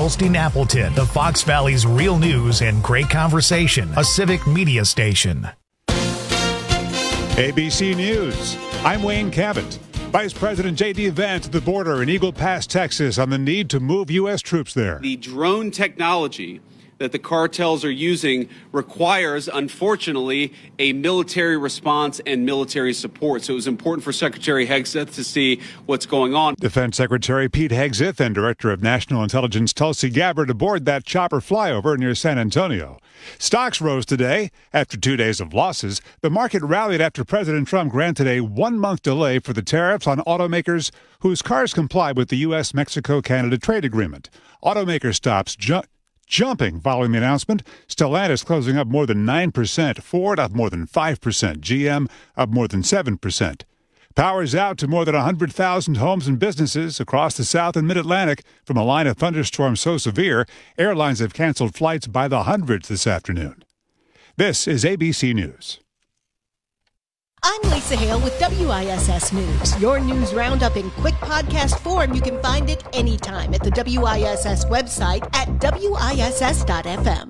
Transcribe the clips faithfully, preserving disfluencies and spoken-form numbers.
Hosting Appleton, the Fox Valley's real news and great conversation, a civic media station. A B C News. I'm Wayne Cabot. Vice President J D. Vance at the border in Eagle Pass, Texas, on the need to move U S troops there. The drone technology that the cartels are using requires, unfortunately, a military response and military support. So it was important for Secretary Hegseth to see what's going on. Defense Secretary Pete Hegseth and Director of National Intelligence Tulsi Gabbard aboard that chopper flyover near San Antonio. Stocks rose today. After two days of losses, the market rallied after President Trump granted a one-month delay for the tariffs on automakers whose cars comply with the U S Mexico Canada trade agreement. Automaker stocks jumped. Jumping following the announcement. Stellantis closing up more than nine percent. Ford up more than five percent. G M up more than seven percent. Power's out to more than one hundred thousand homes and businesses across the South and Mid-Atlantic from a line of thunderstorms so severe, airlines have canceled flights by the hundreds this afternoon. This is A B C News. I'm Lisa Hale with W I S S News. Your news roundup in quick podcast form. You can find it anytime at the W I S S website at W I S S dot F M.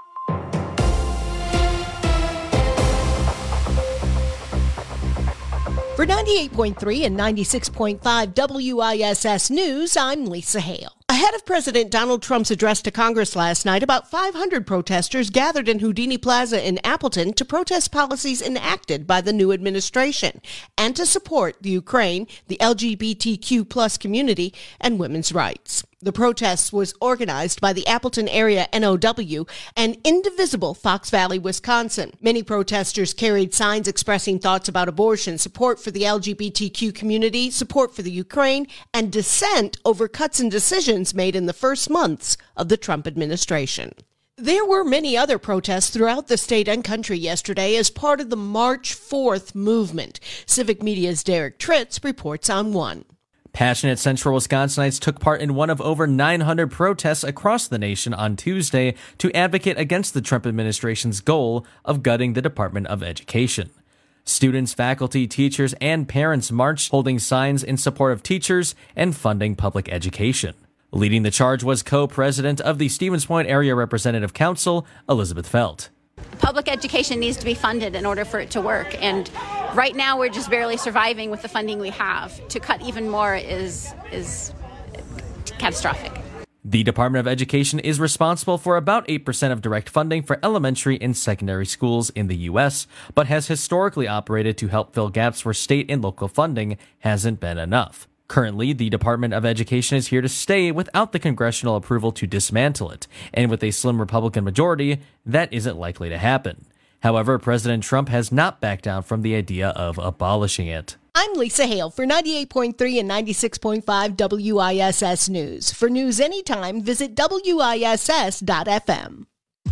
For ninety-eight point three and ninety-six point five W I S S News, I'm Lisa Hale. Ahead of President Donald Trump's address to Congress last night, about five hundred protesters gathered in Houdini Plaza in Appleton to protest policies enacted by the new administration and to support the Ukraine, the L G B T Q plus community, and women's rights. The protest was organized by the Appleton Area N O W and Indivisible Fox Valley, Wisconsin. Many protesters carried signs expressing thoughts about abortion, support for the L G B T Q community, support for the Ukraine, and dissent over cuts and decisions made in the first months of the Trump administration. There were many other protests throughout the state and country yesterday as part of the March fourth movement. Civic Media's Derek Tritz reports on one. Passionate Central Wisconsinites took part in one of over nine hundred protests across the nation on Tuesday to advocate against the Trump administration's goal of gutting the Department of Education. Students, faculty, teachers, and parents marched, holding signs in support of teachers and funding public education. Leading the charge was co-president of the Stevens Point Area Representative Council, Elizabeth Felt. Public education needs to be funded in order for it to work. And right now we're just barely surviving with the funding we have. To cut even more is is catastrophic. The Department of Education is responsible for about eight percent of direct funding for elementary and secondary schools in the U S, but has historically operated to help fill gaps where state and local funding hasn't been enough. Currently, the Department of Education is here to stay without the congressional approval to dismantle it, and with a slim Republican majority, that isn't likely to happen. However, President Trump has not backed down from the idea of abolishing it. I'm Lisa Hale for ninety-eight point three and ninety-six point five W I S S News. For news anytime, visit W I S S dot F M.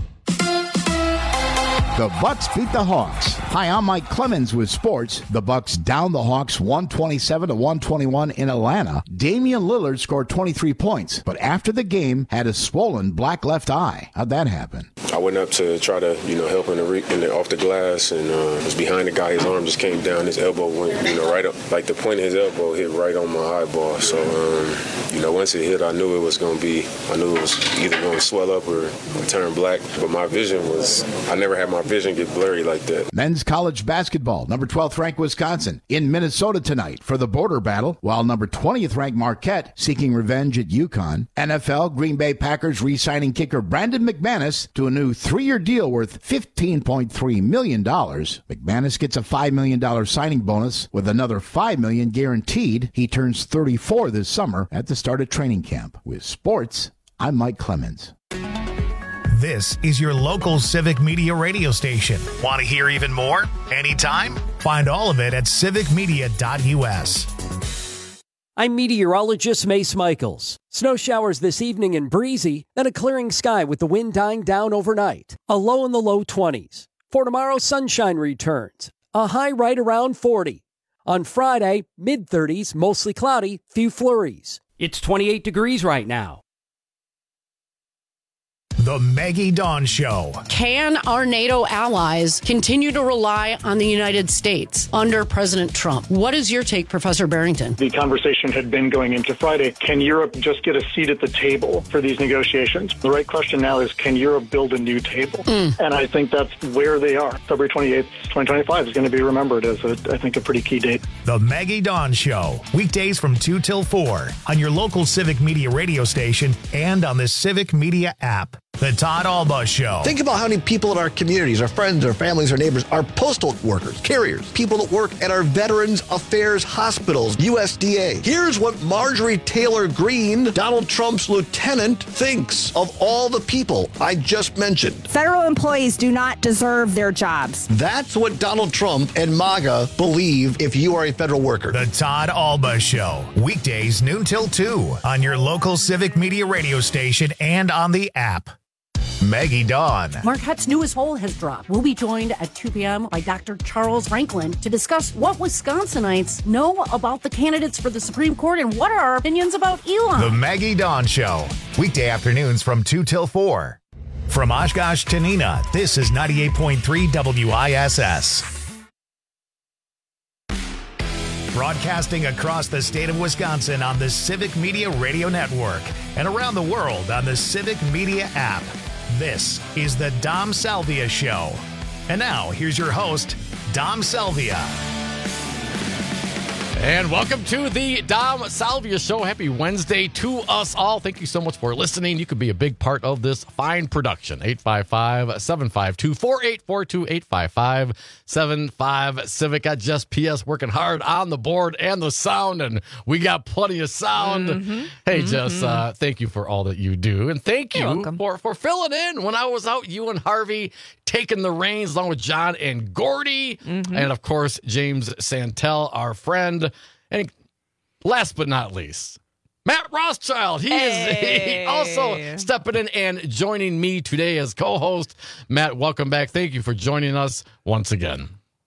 The Bucks beat the Hawks. Hi, I'm Mike Clemens with sports. The Bucks down the Hawks one twenty-seven to one twenty-one in Atlanta. Damian Lillard scored twenty-three points, but after the game had a swollen black left eye. How'd that happen? I went up to try to, you know, help him in the, in the, off the glass, and uh, was behind the guy. His arm just came down. His elbow went, you know, right up, like the point of his elbow hit right on my eyeball. So, um, you know, once it hit, I knew it was going to be, I knew it was either going to swell up or, or turn black. But my vision was, I never had my vision get blurry like that. Men's college basketball, number twelfth ranked Wisconsin in Minnesota tonight for the border battle, while number twentieth ranked Marquette seeking revenge at UConn. N F L, Green Bay Packers re-signing kicker Brandon McManus to a new three-year deal worth fifteen point three million dollars. McManus gets a five million dollars signing bonus with another five million dollars guaranteed. He turns thirty-four this summer at the start of training camp. With sports, I'm Mike Clemens. This is your local Civic Media radio station. Want to hear even more? Anytime? Find all of it at civic media dot U S. I'm meteorologist Mace Michaels. Snow showers this evening and breezy, then a clearing sky with the wind dying down overnight. A low in the low twenties. For tomorrow, sunshine returns. A high right around forty. On Friday, mid-thirties, mostly cloudy, few flurries. It's twenty-eight degrees right now. The Maggie Dawn Show. Can our NATO allies continue to rely on the United States under President Trump? What is your take, Professor Barrington? The conversation had been going into Friday. Can Europe just get a seat at the table for these negotiations? The right question now is, can Europe build a new table? Mm. And I think that's where they are. February twenty-eighth, twenty twenty-five is going to be remembered as, a, I think, a pretty key date. The Maggie Dawn Show. Weekdays from two till four on your local Civic Media radio station and on the Civic Media app. The Todd Alba Show. Think about how many people in our communities, our friends, our families, our neighbors, our postal workers, carriers, people that work at our Veterans Affairs hospitals, U S D A. Here's what Marjorie Taylor Greene, Donald Trump's lieutenant, thinks of all the people I just mentioned. Federal employees do not deserve their jobs. That's what Donald Trump and MAGA believe if you are a federal worker. The Todd Alba Show. Weekdays noon till two on your local Civic Media radio station and on the app. Maggie Dawn. Marquette's newest poll has dropped. We'll be joined at two p.m. by Doctor Charles Franklin to discuss what Wisconsinites know about the candidates for the Supreme Court and what are our opinions about Elon. The Maggie Dawn Show. Weekday afternoons from two till four. From Oshkosh to Neenah, this is ninety-eight point three W I S S. Broadcasting across the state of Wisconsin on the Civic Media Radio Network and around the world on the Civic Media app. This is the Dom Salvia Show. And now, here's your host, Dom Salvia. And welcome to the Dom Salvia Show. Happy Wednesday to us all. Thank you so much for listening. You could be a big part of this fine production. eight five five, seven five two, four eight four two, eight five five, seven five Civic. Got Jess P S working hard on the board and the sound, and we got plenty of sound. Mm-hmm. Hey, mm-hmm. Jess, uh, thank you for all that you do. And thank You're you welcome. for, for filling in when I was out, you and Harvey taking the reins along with John and Gordy. Mm-hmm. And, of course, James Santel, our friend. And last but not least, Matt Rothschild. He hey. is also stepping in and joining me today as co-host. Matt, welcome back. Thank you for joining us once again.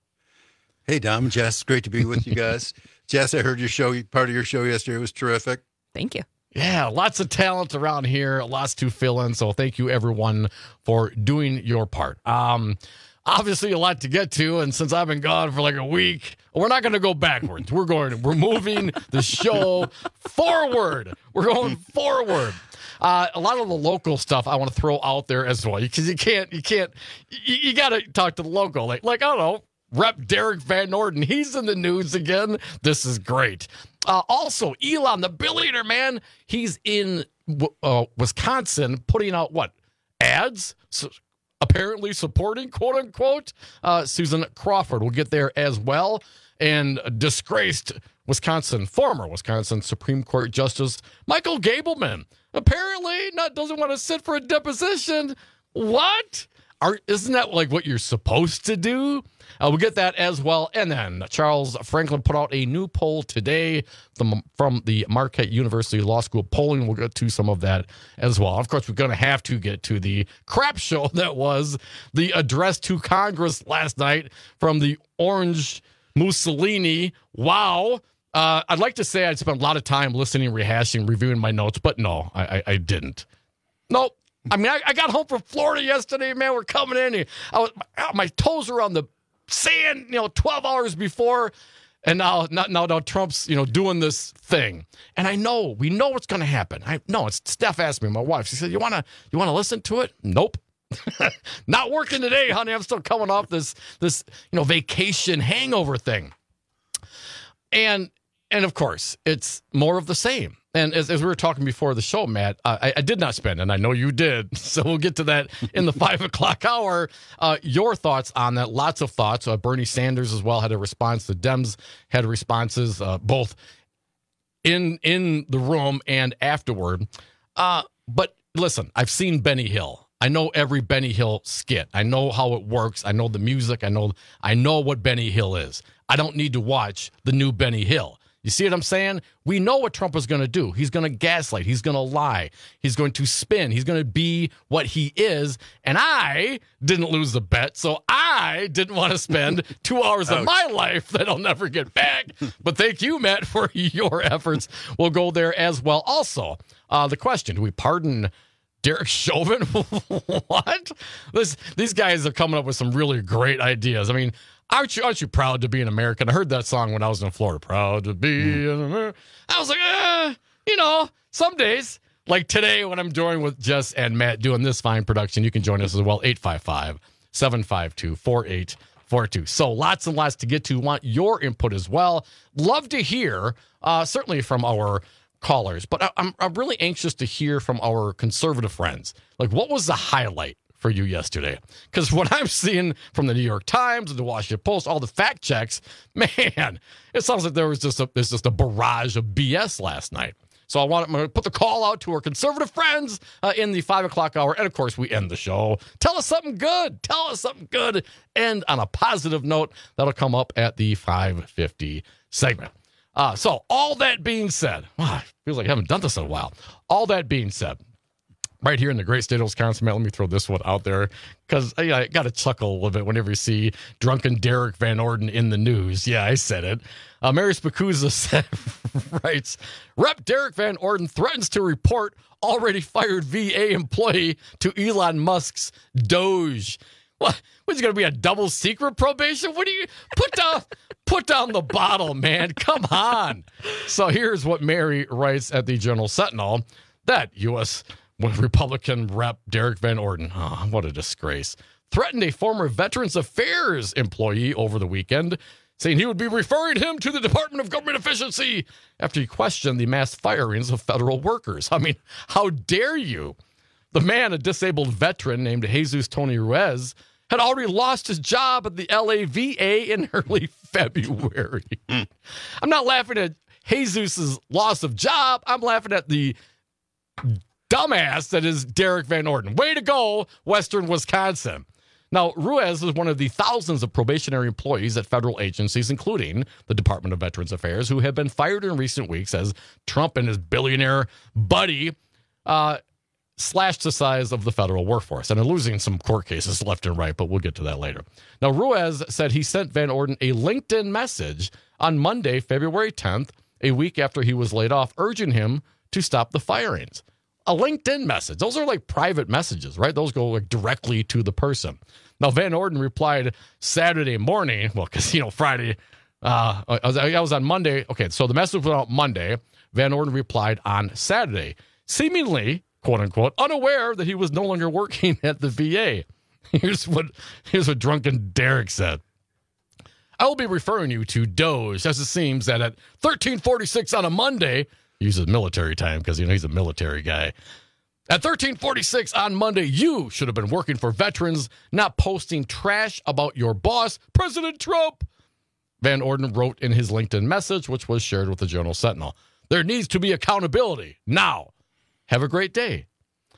Hey, Dom, Jess, great to be with you guys. Jess, I heard your show, part of your show yesterday was terrific. Thank you. Yeah, lots of talent around here, lots to fill in. So thank you, everyone, for doing your part. Um, obviously, a lot to get to, and since I've been gone for like a week, we're not going to go backwards. We're going. We're moving the show forward. We're going forward. Uh, a lot of the local stuff I want to throw out there as well, because you can't. You can't. You, you got to talk to the local. Like, like I don't know, Rep Derek Van Orden. He's in the news again. This is great. Uh, also, Elon, the billionaire man, he's in uh, Wisconsin putting out what? Ads? So, apparently supporting, quote unquote, uh, Susan Crawford. We'll get there as well. And disgraced Wisconsin, former Wisconsin Supreme Court Justice Michael Gableman apparently not doesn't want to sit for a deposition. What? Are, isn't that like what you're supposed to do? Uh, we'll get that as well. And then Charles Franklin put out a new poll today from, from the Marquette University Law School polling. We'll get to some of that as well. Of course, we're going to have to get to the crap show that was the address to Congress last night from the Orange Mussolini. Wow. Uh, I'd like to say I'd spent a lot of time listening, rehashing, reviewing my notes, but no, I, I, I didn't. Nope. I mean, I, I got home from Florida yesterday, man. We're coming in. Here. I was, my toes were on the sand, you know, twelve hours before, and now, now, now Trump's, you know, doing this thing. And I know, we know what's going to happen. I know. It's Steph asked me, my wife. She said, "You want to, you want to listen to it?" Nope. Not working today, honey. I'm still coming off this, this, you know, vacation hangover thing. And, and of course, it's more of the same. And as, as we were talking before the show, Matt, uh, I, I did not spend, and I know you did, so we'll get to that in the five o'clock hour. Uh, your thoughts on that, lots of thoughts. Uh, Bernie Sanders as well had a response. The Dems had responses, uh, both in in the room and afterward. Uh, but listen, I've seen Benny Hill. I know every Benny Hill skit. I know how it works. I know the music. I know I know what Benny Hill is. I don't need to watch the new Benny Hill. You see what I'm saying? We know what Trump is going to do. He's going to gaslight. He's going to lie. He's going to spin. He's going to be what he is. And I didn't lose the bet, so I didn't want to spend two hours of my life that I'll never get back. But thank you, Matt, for your efforts. We'll go there as well. Also, uh, the question, do we pardon Derek Chauvin? What? This, these guys are coming up with some really great ideas. I mean, aren't you, aren't you proud to be an American? I heard that song when I was in Florida. Proud to be mm. an American. I was like, eh, you know, some days, like today when I'm doing with Jess and Matt doing this fine production, you can join us as well, eight five five, seven five two, four eight four two. So lots and lots to get to. Want your input as well. Love to hear, uh, certainly from our callers, but I, I'm, I'm really anxious to hear from our conservative friends. Like, what was the highlight for you yesterday? Because what I'm seeing from the New York Times and the Washington Post, all the fact checks, man, it sounds like there was just a, there's just a barrage of B S last night. So I want to put the call out to our conservative friends uh, in the five o'clock hour. And, of course, we end the show. Tell us something good. Tell us something good. And on a positive note, that'll come up at the five fifty segment. Uh, so all that being said, wow, feels like I haven't done this in a while. All that being said, right here in the great state of Wisconsin, Matt, let me throw this one out there because I, I got to chuckle a little bit whenever you see drunken Derek Van Orden in the news. Yeah, I said it. Uh, Mary Spacuzza said, writes, Rep Derek Van Orden threatens to report already fired V A employee to Elon Musk's Doge. What? What's going to be a double secret probation? What do you put down? Put down the bottle, man. Come on. So here's what Mary writes at the Journal Sentinel. That U S Republican Rep Derek Van Orden, oh, what a disgrace, threatened a former Veterans Affairs employee over the weekend, saying he would be referring him to the Department of Government Efficiency after he questioned the mass firings of federal workers. I mean, how dare you? The man, a disabled veteran named Jesus Tony Ruiz, had already lost his job at the L A V A in early February. I'm not laughing at Jesus's loss of job. I'm laughing at the dumbass that is Derek Van Orden. Way to go, Western Wisconsin. Now, Ruiz is one of the thousands of probationary employees at federal agencies, including the Department of Veterans Affairs, who have been fired in recent weeks as Trump and his billionaire buddy uh, slashed the size of the federal workforce. And are losing some court cases left and right, but we'll get to that later. Now, Ruiz said he sent Van Orden a LinkedIn message on Monday, February tenth, a week after he was laid off, urging him to stop the firings. A LinkedIn message. Those are like private messages, right? Those go like directly to the person. Now, Van Orden replied Saturday morning. Well, because, you know, Friday, uh, I, was, I was on Monday. Okay, so the message went out Monday. Van Orden replied on Saturday, seemingly, quote unquote, unaware that he was no longer working at the V A. Here's what, here's what drunken Derek said. I will be referring you to Doge, as it seems that at thirteen forty-six on a Monday, he uses military time because, you know, he's a military guy. At thirteen forty-six on Monday, you should have been working for veterans, not posting trash about your boss, President Trump. Van Orden wrote in his LinkedIn message, which was shared with the Journal Sentinel. There needs to be accountability now. Have a great day.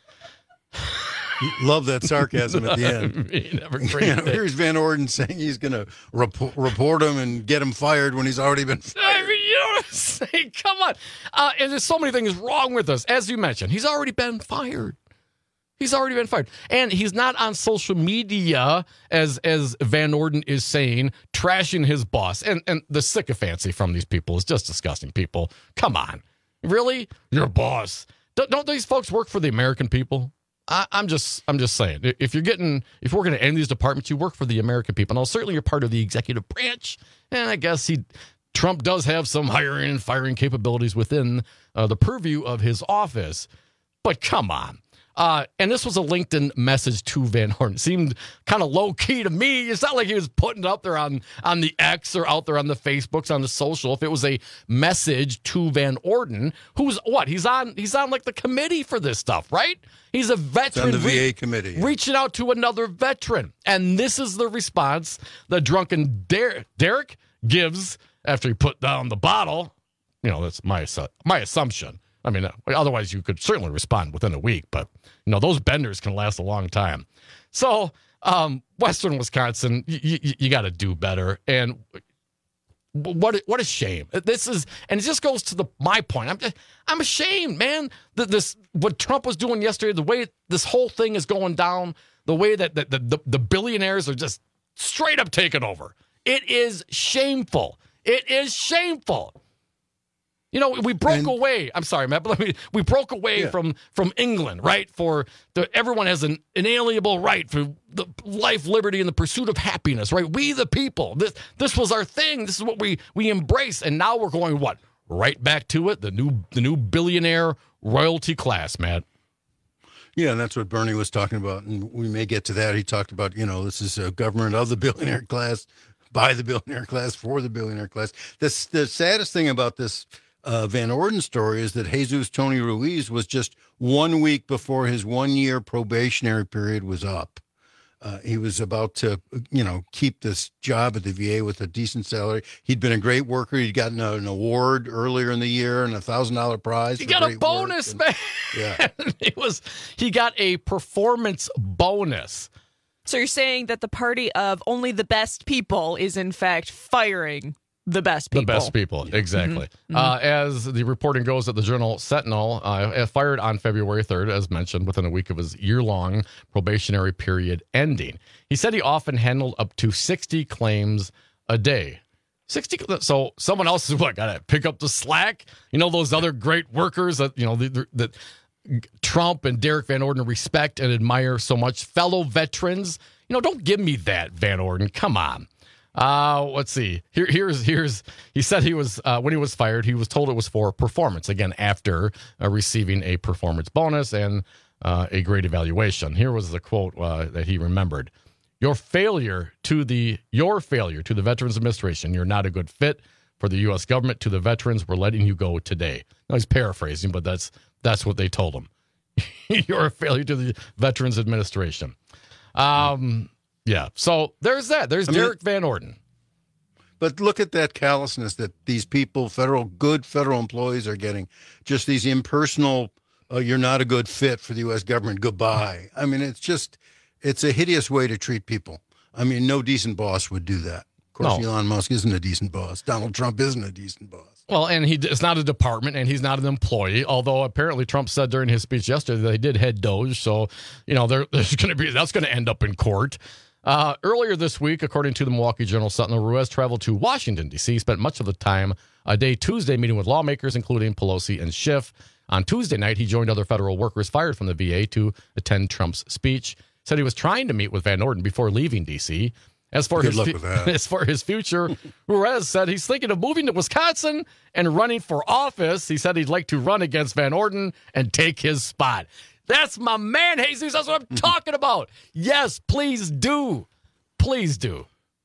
Love that sarcasm at the end. I mean, have a great you know, day. Here's Van Orden saying he's going to report, report him and get him fired when he's already been fired. I mean, you know what I'm saying? Come on. Uh, and there's so many things wrong with us. As you mentioned, he's already been fired. He's already been fired. And he's not on social media, as as Van Orden is saying, trashing his boss. And, and the sycophancy from these people is just disgusting, people. Come on. Really? Your boss. Don't, don't these folks work for the American people? I, I'm just I'm just saying, if you're getting, if we're going to end these departments, you work for the American people. Now, certainly you're part of the executive branch, and I guess he, Trump does have some hiring and firing capabilities within uh, the purview of his office. But come on. Uh, and this was a LinkedIn message to Van Orden. It seemed kind of low key to me. It's not like he was putting it up there on, on the X or out there on the Facebooks, on the social. If it was a message to Van Orden, who's what? He's on he's on like the committee for this stuff, right? He's a veteran. It's on the V A committee. Yeah. Reaching out to another veteran. And this is the response that drunken Der- Derek gives after he put down the bottle. You know, that's my my assumption. I mean, otherwise you could certainly respond within a week, but, you know, those benders can last a long time. So, um, Western Wisconsin, y- y- you got to do better. And what what a shame. This is, and it just goes to the my point. I'm I'm ashamed, man, that this, what Trump was doing yesterday, the way this whole thing is going down, the way that the, the, the billionaires are just straight up taking over. It is shameful. It is shameful. You know, we broke And- away. I'm sorry, Matt, but let me, we broke away Yeah. from, from England, right? For the, everyone has an inalienable right for the life, liberty, and the pursuit of happiness, right? We the people. This this was our thing. This is what we we embrace, and now we're going what? Right back to it. The new the new billionaire royalty class, Matt. Yeah, and that's what Bernie was talking about, and we may get to that. He talked about, you know, this is a government of the billionaire class, by the billionaire class, for the billionaire class. This, the saddest thing about this uh, Van Orden story is that Jesus Tony Ruiz was just one week before his one-year probationary period was up. Uh, he was about to, you know, keep this job at the V A with a decent salary. He'd been a great worker. He'd gotten a, an award earlier in the year and a thousand dollar prize. He for got a great bonus, work. man. Yeah. It was he got a performance bonus. So you're saying that the party of only the best people is in fact firing the best people. The best people, exactly. Mm-hmm. Uh, as the reporting goes that the Journal Sentinel uh, fired on February third, as mentioned, within a week of his year-long probationary period ending. He said he often handled up to sixty claims a day. sixty. So someone else is what got to pick up the slack. You know, those other great workers that, you know, that Trump and Derek Van Orden respect and admire so much, fellow veterans. You know, don't give me that, Van Orden. Come on. Uh, let's see. Here, here's here's. He said he was uh, when he was fired. He was told it was for performance. Again, after uh, receiving a performance bonus and uh, a great evaluation. Here was the quote uh, that he remembered: "Your failure to the your failure to the Veterans Administration. You're not a good fit for the U S government. To the veterans, we're letting you go today." Now he's paraphrasing, but that's that's what they told him. You're a failure to the Veterans Administration. Um. Yeah, so there's that. There's I mean, Derek Van Orden. But look at that callousness that these people, federal, good federal employees are getting. Just these impersonal, uh, you're not a good fit for the U S government, goodbye. I mean, it's just, it's a hideous way to treat people. I mean, no decent boss would do that. Of course, no. Elon Musk isn't a decent boss. Donald Trump isn't a decent boss. Well, and he it's not a department, and he's not an employee, although apparently Trump said during his speech yesterday that he did head Doge, so, you know, there, there's going to be, that's going to end up in court. Uh, earlier this week, according to the Milwaukee Journal Sentinel, Ruiz traveled to Washington, D C, spent much of the time a day Tuesday meeting with lawmakers, including Pelosi and Schiff. On Tuesday night, he joined other federal workers fired from the V A to attend Trump's speech. Said he was trying to meet with Van Orden before leaving D C. As for, his, fu- as for his future, Ruiz said he's thinking of moving to Wisconsin and running for office. He said he'd like to run against Van Orden and take his spot. That's my man, Jesus. That's what I'm talking about. Yes, please do. Please do.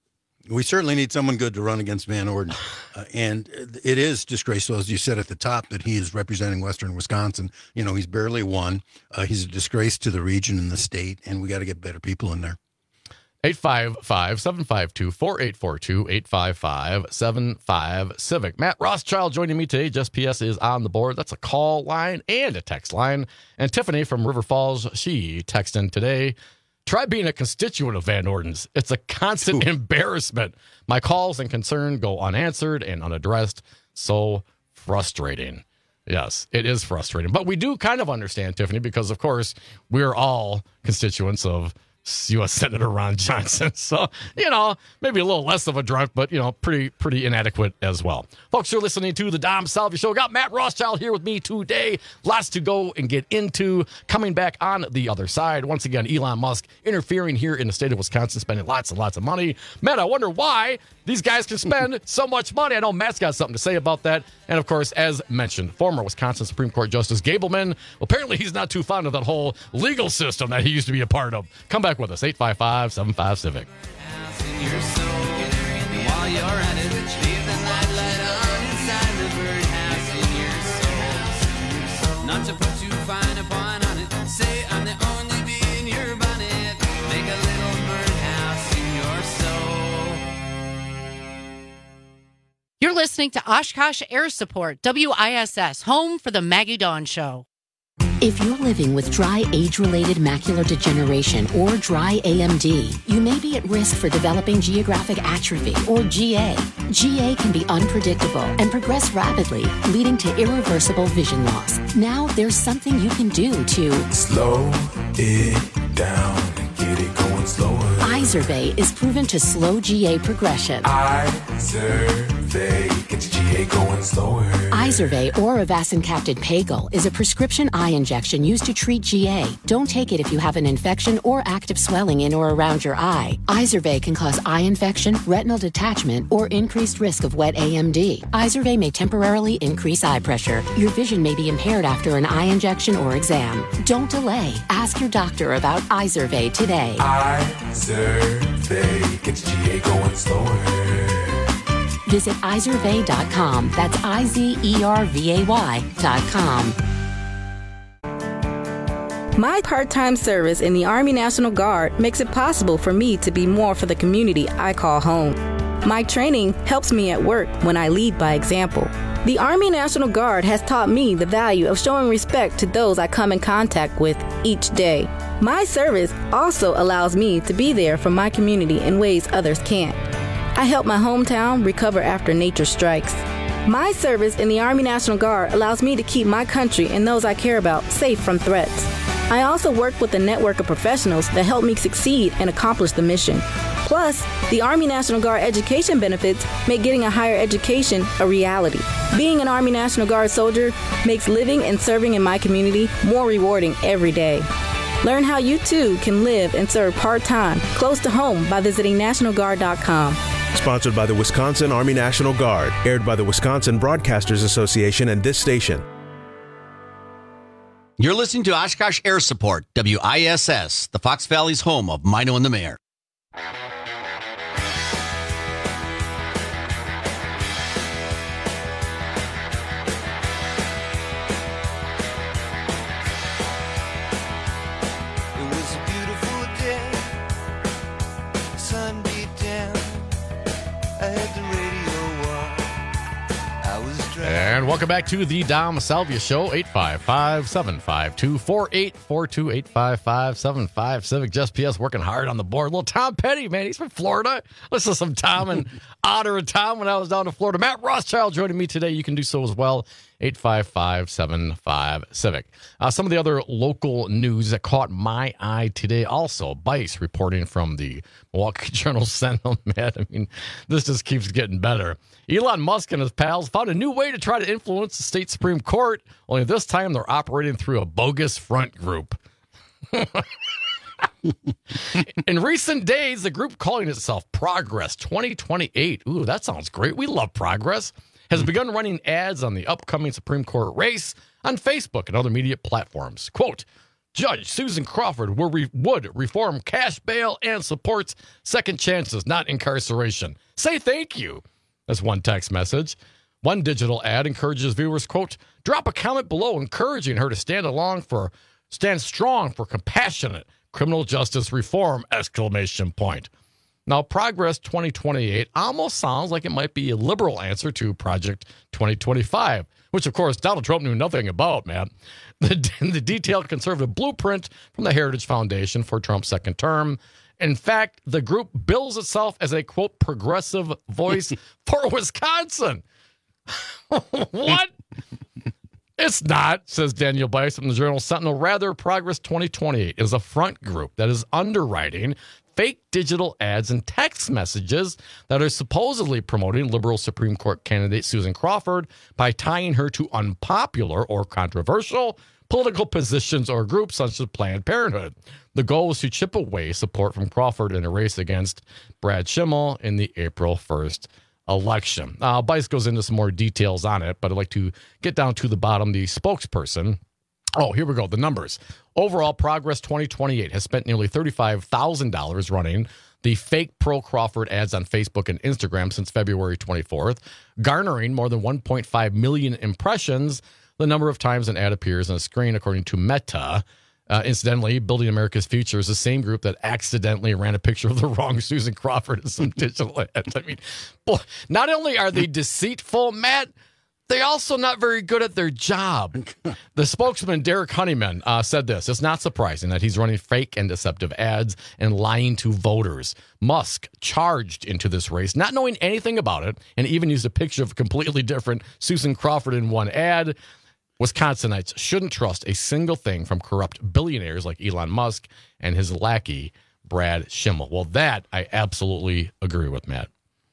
We certainly need someone good to run against Van Orden. Uh, and it is disgraceful, as you said at the top, that he is representing Western Wisconsin. You know, he's barely won. Uh, he's a disgrace to the region and the state, and we got to get better people in there. eight five five, seven five two, four eight four two, eight five five, seven five Civic. Matt Rothschild joining me today. Just P S is on the board. That's a call line and a text line. And Tiffany from River Falls, she texted in today. Try being a constituent of Van Orden's. It's a constant Ooh. embarrassment. My calls and concern go unanswered and unaddressed. So frustrating. Yes, it is frustrating. But we do kind of understand, Tiffany, because, of course, we're all constituents of U S Senator Ron Johnson. So, you know, maybe a little less of a drunk, but, you know, pretty pretty inadequate as well. Folks, you're listening to the Dom Salvia Show. Got Matt Rothschild here with me today. Lots to go and get into. Coming back on the other side. Once again, Elon Musk interfering here in the state of Wisconsin, spending lots and lots of money. Matt, I wonder why these guys can spend so much money. I know Matt's got something to say about that. And, of course, as mentioned, former Wisconsin Supreme Court Justice Gableman. Well, apparently he's not too fond of that whole legal system that he used to be a part of. Come back with us, eight five five, seven five Civic. Not to put too fine a point on it. Say I'm the only bee in your bonnet. Make a little birdhouse in your soul. You're listening to Oshkosh Air Support, W I S S, home for the Maggie Dawn Show. If you're living with dry age-related macular degeneration or dry A M D, you may be at risk for developing geographic atrophy or G A. G A can be unpredictable and progress rapidly, leading to irreversible vision loss. Now there's something you can do to slow it down and get it going slower. Eye Izervay is proven to slow G A progression. Izervay, get your G A going slower. Izervay or avacincaptad pagel is a prescription eye injection used to treat G A. Don't take it if you have an infection or active swelling in or around your eye. Izervay can cause eye infection, retinal detachment, or increased risk of wet A M D. Izervay may temporarily increase eye pressure. Your vision may be impaired after an eye injection or exam. Don't delay. Ask your doctor about Izervay today. Izervay, get your G A going slower. Visit Izervay dot com. That's I Z E R V A Y dot com. My part-time service in the Army National Guard makes it possible for me to be more for the community I call home. My training helps me at work when I lead by example. The Army National Guard has taught me the value of showing respect to those I come in contact with each day. My service also allows me to be there for my community in ways others can't. I help my hometown recover after nature strikes. My service in the Army National Guard allows me to keep my country and those I care about safe from threats. I also work with a network of professionals that help me succeed and accomplish the mission. Plus, the Army National Guard education benefits make getting a higher education a reality. Being an Army National Guard soldier makes living and serving in my community more rewarding every day. Learn how you too can live and serve part-time close to home by visiting National Guard dot com. Sponsored by the Wisconsin Army National Guard. Aired by the Wisconsin Broadcasters Association and this station. You're listening to Oshkosh Air Support, W I S S, the Fox Valley's home of Mino and the Mayor. And welcome back to the Dom Salvia Show, eight five five, seven five two, four eight four two, eight five five, seven five. Civic Just P S working hard on the board. Little Tom Petty, man, he's from Florida. Listen to some Tom and honor of Tom when I was down in Florida. Matt Rothschild joining me today. You can do so as well, eight five five, seven five, Civic. Uh, some of the other local news that caught my eye today also. Bice reporting from the Milwaukee Journal Sentinel. Man, I mean, this just keeps getting better. Elon Musk and his pals found a new way to try to influence the state Supreme Court, only this time they're operating through a bogus front group. In recent days, the group calling itself Progress twenty twenty-eight, ooh, that sounds great. We love Progress, has begun running ads on the upcoming Supreme Court race on Facebook and other media platforms. Quote, Judge Susan Crawford will re- would reform cash bail and supports second chances, not incarceration. Say thank you. That's one text message. One digital ad encourages viewers, quote, drop a comment below encouraging her to stand along for, stand strong for compassionate criminal justice reform, exclamation point. Now, Progress twenty twenty-eight almost sounds like it might be a liberal answer to Project twenty twenty-five, which, of course, Donald Trump knew nothing about, man. The, the detailed conservative blueprint from the Heritage Foundation for Trump's second term. In fact, the group bills itself as a, quote, progressive voice for Wisconsin. What? It's not, says Daniel Bice from the Journal Sentinel. Rather, Progress twenty twenty-eight is a front group that is underwriting fake digital ads and text messages that are supposedly promoting liberal Supreme Court candidate Susan Crawford by tying her to unpopular or controversial political positions or groups such as Planned Parenthood. The goal was to chip away support from Crawford in a race against Brad Schimmel in the April first election. Uh, Bice goes into some more details on it, but I'd like to get down to the bottom. The spokesperson, oh, here we go, the numbers. Overall, Progress twenty twenty-eight has spent nearly thirty-five thousand dollars running the fake pro-Crawford ads on Facebook and Instagram since February twenty-fourth, garnering more than one point five million impressions, the number of times an ad appears on a screen, according to Meta. Uh, incidentally, Building America's Future is the same group that accidentally ran a picture of the wrong Susan Crawford in some digital ads. I mean, boy, not only are they deceitful, Matt, they're also not very good at their job. The spokesman, Derek Honeyman, uh, said this. It's not surprising that he's running fake and deceptive ads and lying to voters. Musk charged into this race, not knowing anything about it, and even used a picture of a completely different Susan Crawford in one ad. Wisconsinites shouldn't trust a single thing from corrupt billionaires like Elon Musk and his lackey, Brad Schimmel. Well, that I absolutely agree with, Matt.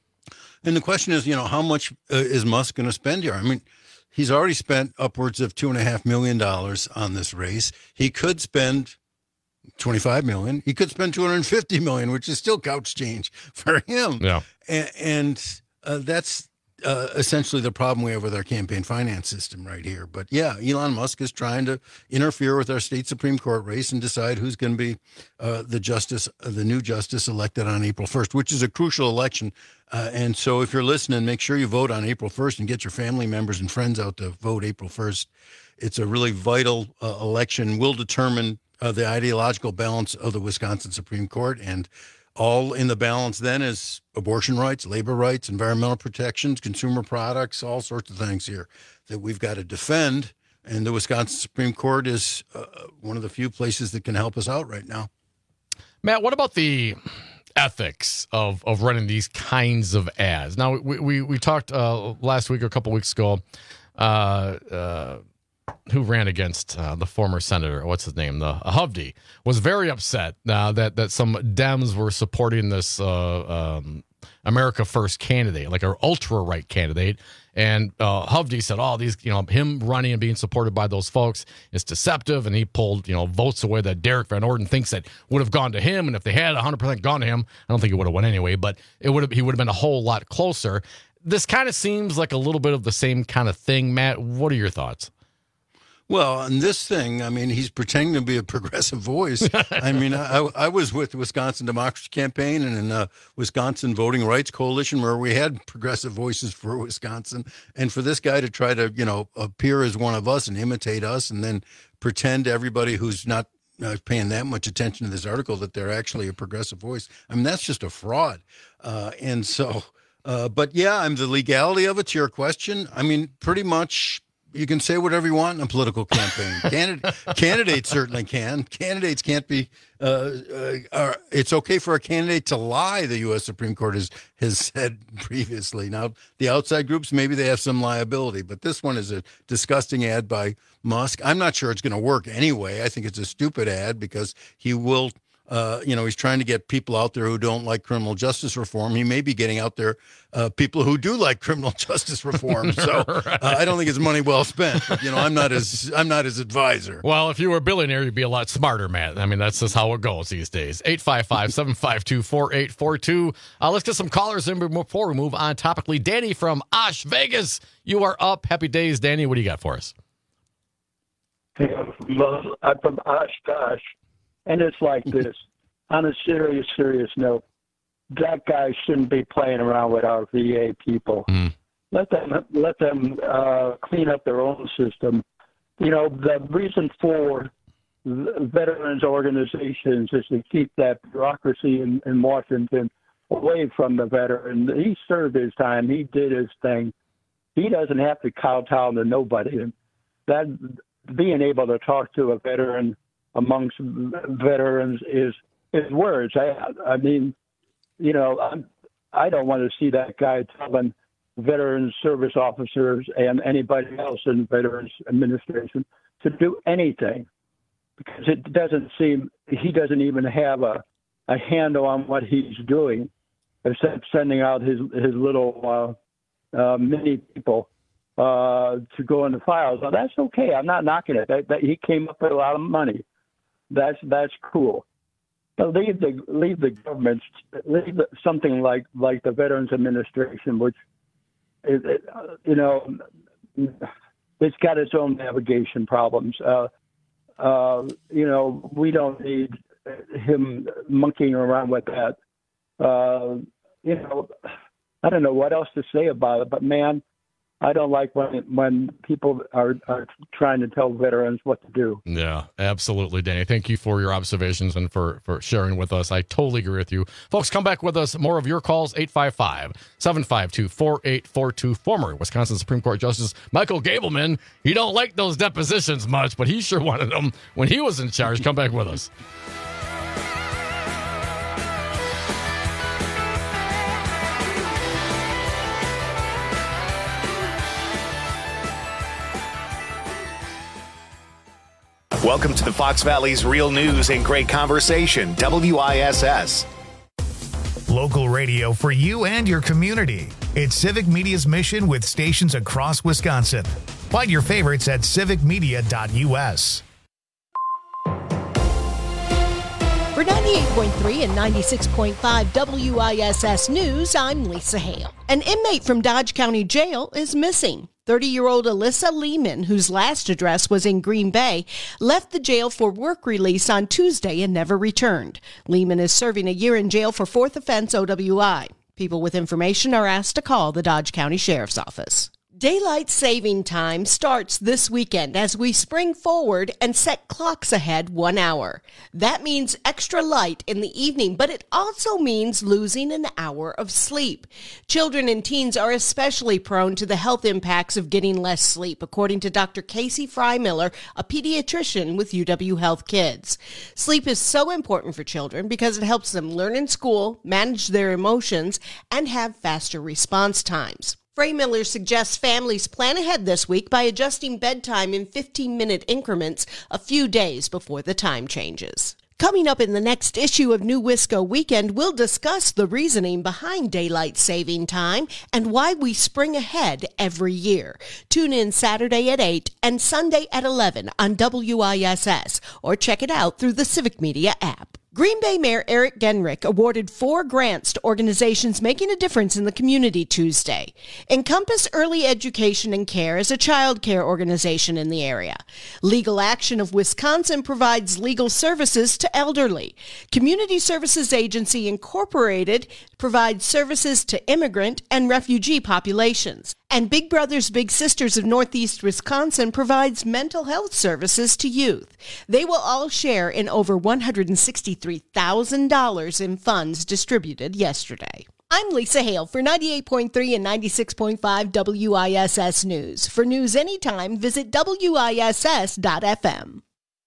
And the question is, you know, how much uh, is Musk going to spend here? I mean, he's already spent upwards of two and a half million dollars on this race. He could spend twenty-five million dollars. He could spend two hundred fifty million dollars, which is still couch change for him. Yeah. And, and uh, that's uh, essentially the problem we have with our campaign finance system right here. But yeah, Elon Musk is trying to interfere with our state Supreme Court race and decide who's going to be uh, the justice, uh, the new justice elected on April first, which is a crucial election. Uh, and so if you're listening, make sure you vote on April first and get your family members and friends out to vote April first. It's a really vital uh, election. Will determine uh, the ideological balance of the Wisconsin Supreme Court, and all in the balance then is abortion rights, labor rights, environmental protections, consumer products, all sorts of things here that we've got to defend. And the Wisconsin Supreme Court is uh, one of the few places that can help us out right now. Matt, what about the ethics of, of running these kinds of ads? Now, we, we, we talked uh, last week or a couple weeks ago, uh, uh, who ran against uh, the former senator, what's his name, the uh, Hovde, was very upset uh, that that some Dems were supporting this uh, um, America First candidate, like an ultra right candidate. And uh, Hovde said, "Oh, these, you know, him running and being supported by those folks is deceptive." And he pulled, you know, votes away that Derek Van Orden thinks that would have gone to him. And if they had one hundred percent gone to him, I don't think it would have won anyway. But it would have, he would have been a whole lot closer. This kind of seems like a little bit of the same kind of thing, Matt. What are your thoughts? Well, on this thing, I mean, he's pretending to be a progressive voice. I mean, I, I was with the Wisconsin Democracy Campaign and in the Wisconsin Voting Rights Coalition, where we had progressive voices for Wisconsin. And for this guy to try to, you know, appear as one of us and imitate us and then pretend to everybody who's not uh, paying that much attention to this article that they're actually a progressive voice, I mean, that's just a fraud. Uh, and so, uh, but yeah, I'm the legality of it, to your question. I mean, pretty much you can say whatever you want in a political campaign. Candid- candidates certainly can. Candidates can't be. Uh, uh, are, it's okay for a candidate to lie, the U S Supreme Court has has said previously. Now, the outside groups, maybe they have some liability, but this one is a disgusting ad by Musk. I'm not sure it's going to work anyway. I think it's a stupid ad because he will. Uh, you know, he's trying to get people out there who don't like criminal justice reform. He may be getting out there uh, people who do like criminal justice reform. So uh, I don't think it's money well spent. But, you know, I'm not his I'm not his advisor. Well, if you were a billionaire, you'd be a lot smarter, Matt. I mean, that's just how it goes these days. eight five five, seven five two, four eight four two. Uh, let's get some callers in before we move on topically. Danny from Osh, Vegas. You are up. Happy days, Danny. What do you got for us? Hey, I'm from Oshkosh. And it's like this. On a serious, serious note, that guy shouldn't be playing around with our V A people. Mm. Let them let them uh, clean up their own system. You know, the reason for veterans organizations is to keep that bureaucracy in, in Washington away from the veteran. He served his time. He did his thing. He doesn't have to kowtow to nobody. And that being able to talk to a veteran amongst veterans is is words. I I mean, you know, I'm, I don't want to see that guy telling veteran service officers and anybody else in Veterans Administration to do anything, because it doesn't seem he doesn't even have a, a handle on what he's doing, except sending out his his little uh, uh, mini people uh, to go in the files. Now that's okay. I'm not knocking it. That, that he came up with a lot of money. That's that's cool. But leave the leave the government, leave the, something like, like the Veterans Administration, which, it, it, you know, it's got its own navigation problems. Uh, uh, you know, we don't need him monkeying around with that. Uh, you know, I don't know what else to say about it, but man, I don't like when when people are, are trying to tell veterans what to do. Yeah, absolutely, Danny. Thank you for your observations and for, for sharing with us. I totally agree with you. Folks, come back with us. More of your calls, eight five five, seven five two, four eight four two. Former Wisconsin Supreme Court Justice Michael Gableman. He don't like those depositions much, but he sure wanted them when he was in charge. Come back with us. Welcome to the Fox Valley's real news and great conversation, W I S S. Local radio for you and your community. It's Civic Media's mission with stations across Wisconsin. Find your favorites at civic media dot U S. For ninety-eight point three and ninety-six point five W I S S News, I'm Lisa Hale. An inmate from Dodge County Jail is missing. thirty-year-old Alyssa Lehman, whose last address was in Green Bay, left the jail for work release on Tuesday and never returned. Lehman is serving a year in jail for fourth offense O W I. People with information are asked to call the Dodge County Sheriff's Office. Daylight saving time starts this weekend as we spring forward and set clocks ahead one hour. That means extra light in the evening, but it also means losing an hour of sleep. Children and teens are especially prone to the health impacts of getting less sleep, according to Doctor Casey Frymiller, a pediatrician with U W Health Kids. Sleep is so important for children because it helps them learn in school, manage their emotions, and have faster response times. Frymiller suggests families plan ahead this week by adjusting bedtime in fifteen-minute increments a few days before the time changes. Coming up in the next issue of New Wisco Weekend, we'll discuss the reasoning behind daylight saving time and why we spring ahead every year. Tune in Saturday at eight and Sunday at eleven on W I S S, or check it out through the Civic Media app. Green Bay Mayor Eric Genrich awarded four grants to organizations making a difference in the community Tuesday. Encompass Early Education and Care is a child care organization in the area. Legal Action of Wisconsin provides legal services to elderly. Community Services Agency Incorporated provides services to immigrant and refugee populations. And Big Brothers Big Sisters of Northeast Wisconsin provides mental health services to youth. They will all share in over one hundred sixty-three thousand dollars in funds distributed yesterday. I'm Lisa Hale for ninety-eight point three and ninety-six point five W I S S News. For news anytime, visit W I S S dot F M.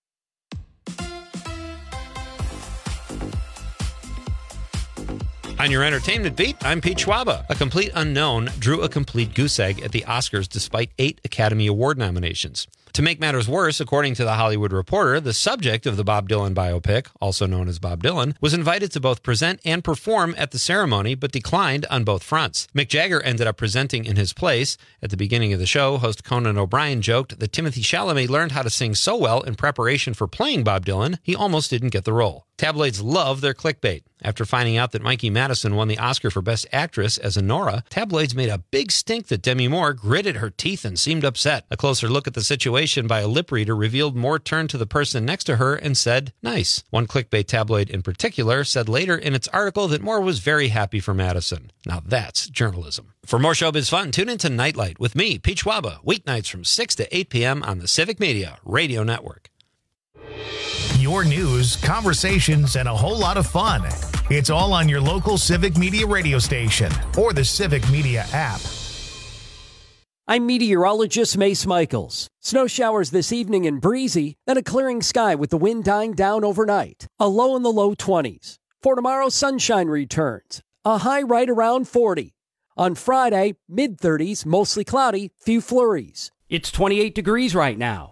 On your entertainment beat, I'm Pete Schwaba. A complete unknown drew a complete goose egg at the Oscars despite eight Academy Award nominations. To make matters worse, according to The Hollywood Reporter, the subject of the Bob Dylan biopic, also known as Bob Dylan, was invited to both present and perform at the ceremony, but declined on both fronts. Mick Jagger ended up presenting in his place. At the beginning of the show, host Conan O'Brien joked that Timothée Chalamet learned how to sing so well in preparation for playing Bob Dylan, he almost didn't get the role. Tabloids love their clickbait. After finding out that Mikey Madison won the Oscar for Best Actress as Nora, tabloids made a big stink that Demi Moore gritted her teeth and seemed upset. A closer look at the situation by a lip reader revealed Moore turned to the person next to her and said, "Nice." One clickbait tabloid in particular said later in its article that Moore was very happy for Madison. Now that's journalism. For more showbiz fun, tune into Nightlight with me, Pete Schwaba, weeknights from six to eight p.m. on the Civic Media Radio Network. Your news, conversations, and a whole lot of fun. It's all on your local Civic Media radio station or the Civic Media app. I'm meteorologist Mace Michaels. Snow showers this evening and breezy, then a clearing sky with the wind dying down overnight. A low in the low twenties. For tomorrow, sunshine returns. A high right around forty. On Friday, mid-thirties, mostly cloudy, few flurries. It's twenty-eight degrees right now.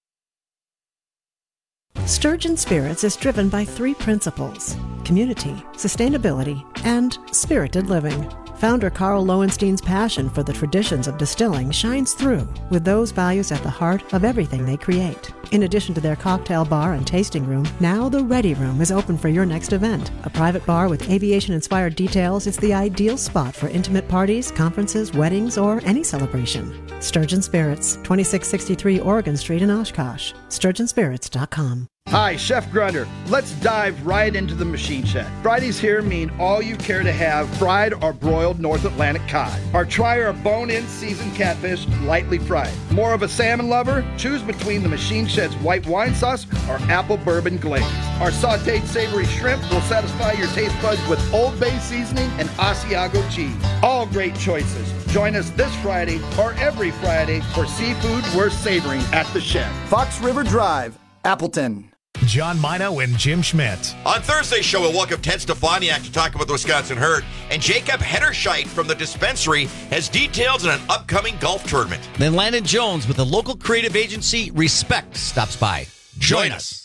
Sturgeon Spirits is driven by three principles: community, sustainability, and spirited living. Founder Carl Lowenstein's passion for the traditions of distilling shines through, with those values at the heart of everything they create. In addition to their cocktail bar and tasting room, now the Ready Room is open for your next event. A private bar with aviation-inspired details is the ideal spot for intimate parties, conferences, weddings, or any celebration. Sturgeon Spirits, twenty-six sixty-three Oregon Street in Oshkosh. sturgeon spirits dot com. Hi, Chef Grunder. Let's dive right into the machine shed. Fridays here mean all you care to have fried or broiled North Atlantic cod. Or try our bone-in seasoned catfish lightly fried. More of a salmon lover? Choose between the machine shed's white wine sauce or apple bourbon glaze. Our sauteed savory shrimp will satisfy your taste buds with Old Bay seasoning and Asiago cheese. All great choices. Join us this Friday or every Friday for seafood worth savoring at the shed. Fox River Drive, Appleton. John Mino and Jim Schmidt. On Thursday's show, we'll welcome Ted Stefaniak to talk about the Wisconsin Herd. And Jacob Hederscheit from the Dispensary has details on an upcoming golf tournament. Then Landon Jones with the local creative agency Respect stops by. Join us.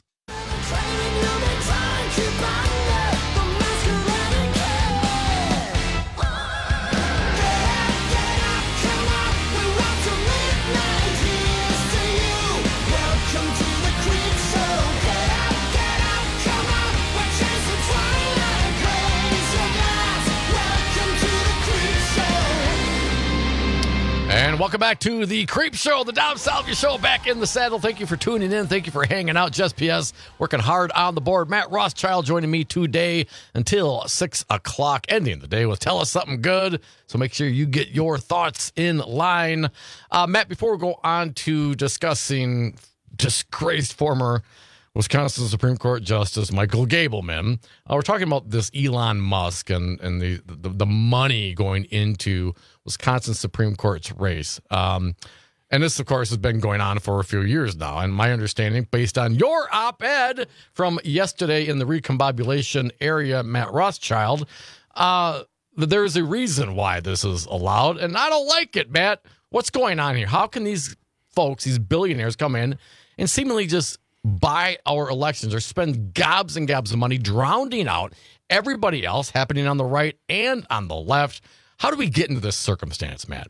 And welcome back to the Creep Show, the Dom Salvia Show, back in the saddle. Thank you for tuning in. Thank you for hanging out. Jess P S working hard on the board. Matt Rothschild joining me today until six o'clock, ending the day with Tell Us Something Good. So make sure you get your thoughts in line. Uh, Matt, before we go on to discussing disgraced former Wisconsin Supreme Court Justice Michael Gableman, uh, we're talking about this Elon Musk and, and the, the, the money going into Wisconsin Supreme Court's race. Um, and this, of course, has been going on for a few years now. And my understanding, based on your op-ed from yesterday in the recombobulation area, Matt Rothschild, uh, there's a reason why this is allowed. And I don't like it, Matt. What's going on here? How can these folks, these billionaires, come in and seemingly just buy our elections or spend gobs and gobs of money drowning out everybody else happening on the right and on the left? How do we get into this circumstance, Matt?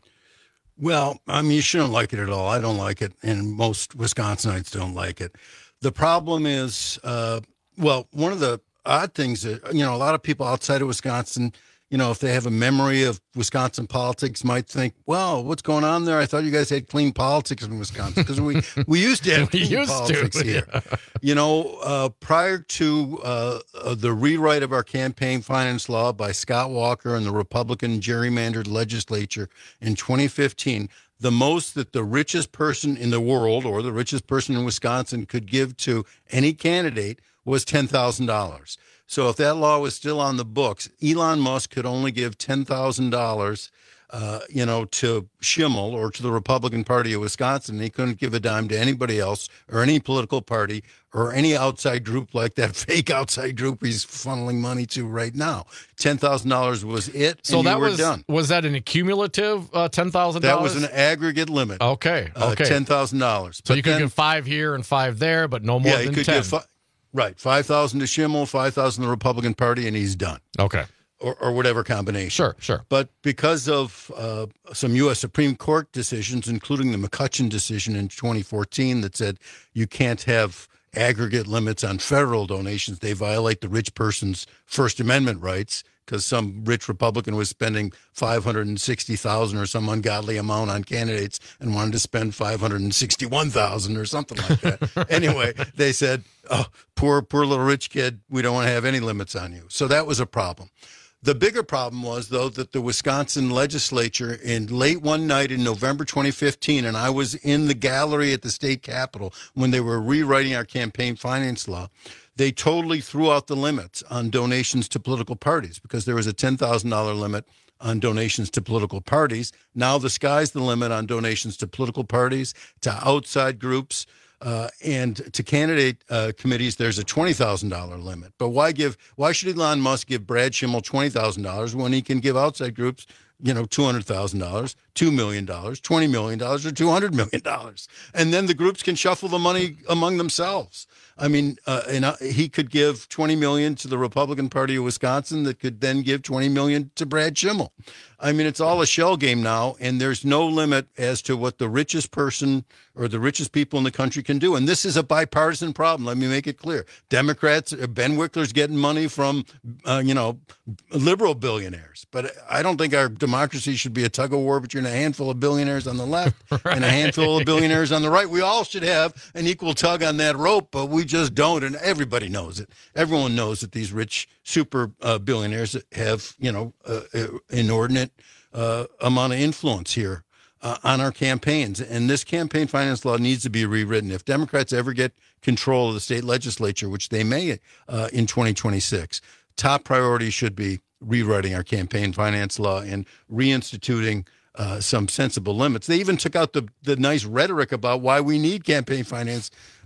Well, I mean, you shouldn't like it at all. I don't like it, and most Wisconsinites don't like it. The problem is, uh, well, one of the odd things that, you know, a lot of people outside of Wisconsin, you know, if they have a memory of Wisconsin politics, might think, well, what's going on there? I thought you guys had clean politics in Wisconsin, because we, we used to have clean used politics to. here. You know, uh, prior to uh, uh, the rewrite of our campaign finance law by Scott Walker and the Republican gerrymandered legislature in twenty fifteen, the most that the richest person in the world or the richest person in Wisconsin could give to any candidate was ten thousand dollars. So if that law was still on the books, Elon Musk could only give ten thousand dollars, uh, you know, to Schimmel or to the Republican Party of Wisconsin. He couldn't give a dime to anybody else or any political party or any outside group like that fake outside group he's funneling money to right now. ten thousand dollars was it, So and you that were was done. Was that an accumulative uh, ten thousand dollars? That was an aggregate limit. Okay, okay. Uh, ten thousand dollars. So you could give five here and five there, but no more yeah, than he could ten. give fi- right, five thousand to Schimmel, five thousand to the Republican Party, and he's done. Okay. Or, or whatever combination. Sure, sure. But because of uh, some U S Supreme Court decisions, including the McCutcheon decision in twenty fourteen that said you can't have aggregate limits on federal donations, they violate the rich person's First Amendment rights, because some rich Republican was spending five hundred sixty thousand dollars or some ungodly amount on candidates and wanted to spend five hundred sixty-one thousand dollars or something like that. Anyway, they said, oh, poor, poor little rich kid, we don't want to have any limits on you. So that was a problem. The bigger problem was, though, that the Wisconsin legislature in late one night in November twenty fifteen, and I was in the gallery at the state capitol when they were rewriting our campaign finance law, they totally threw out the limits on donations to political parties because there was a ten thousand dollars limit on donations to political parties. Now the sky's the limit on donations to political parties, to outside groups, uh, and to candidate uh, committees. There's a twenty thousand dollars limit. But why give? Why should Elon Musk give Brad Schimmel twenty thousand dollars when he can give outside groups, you know, two hundred thousand dollars, two million dollars, twenty million dollars, or two hundred million dollars? And then the groups can shuffle the money among themselves. I mean, uh, and uh, he could give twenty million dollars to the Republican Party of Wisconsin that could then give twenty million dollars to Brad Schimmel. I mean, it's all a shell game now, and there's no limit as to what the richest person or the richest people in the country can do. And this is a bipartisan problem. Let me make it clear. Democrats, Ben Wickler's getting money from, uh, you know, liberal billionaires. But I don't think our democracy should be a tug of war between a handful of billionaires on the left right. and a handful of billionaires on the right. We all should have an equal tug on that rope, but we just don't, and everybody knows it. Everyone knows that these rich super uh, billionaires have, you know, uh, inordinate uh, amount of influence here uh, on our campaigns. And this campaign finance law needs to be rewritten. If Democrats ever get control of the state legislature, which they may uh, in twenty twenty-six, top priority should be rewriting our campaign finance law and reinstituting Uh, some sensible limits. They even took out the, the nice rhetoric about why we need campaign finance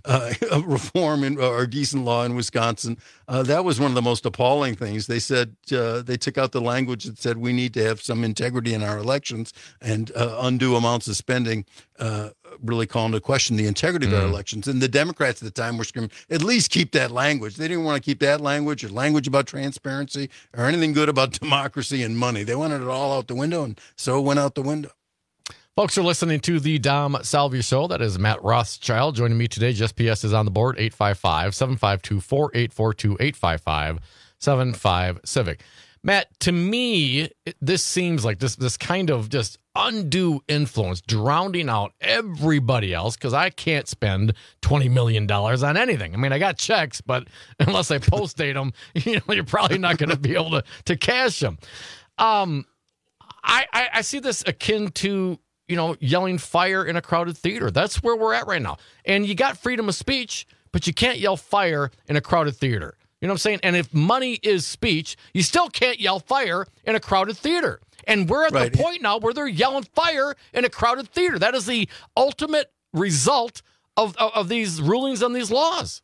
uh, reform in, or decent law in Wisconsin. Uh, that was one of the most appalling things. They said uh, they took out the language that said we need to have some integrity in our elections, and uh, undue amounts of spending uh, really calling into question the integrity of our elections. And the Democrats at the time were screaming, at least keep that language. They didn't want to keep that language or language about transparency or anything good about democracy and money. They wanted it all out the window, and so it went out the window. Folks are listening to the Dom Salvia Show. That is Matt Rothschild joining me today. Just P S is on the board, eight five five, seven five two, four eight four two, eight five five, seven five, Civic. Matt, to me, it, this seems like this this kind of just undue influence, drowning out everybody else, because I can't spend twenty million dollars on anything. I mean, I got checks, but unless I post date them, you know, you're probably not going to be able to, to cash them. Um, I, I, I see this akin to, you know, yelling fire in a crowded theater. That's where we're at right now. And you got freedom of speech, but you can't yell fire in a crowded theater. You know what I'm saying? And if money is speech, you still can't yell fire in a crowded theater. And we're at right. the point now where they're yelling fire in a crowded theater. That is the ultimate result of, of, of these rulings on these laws.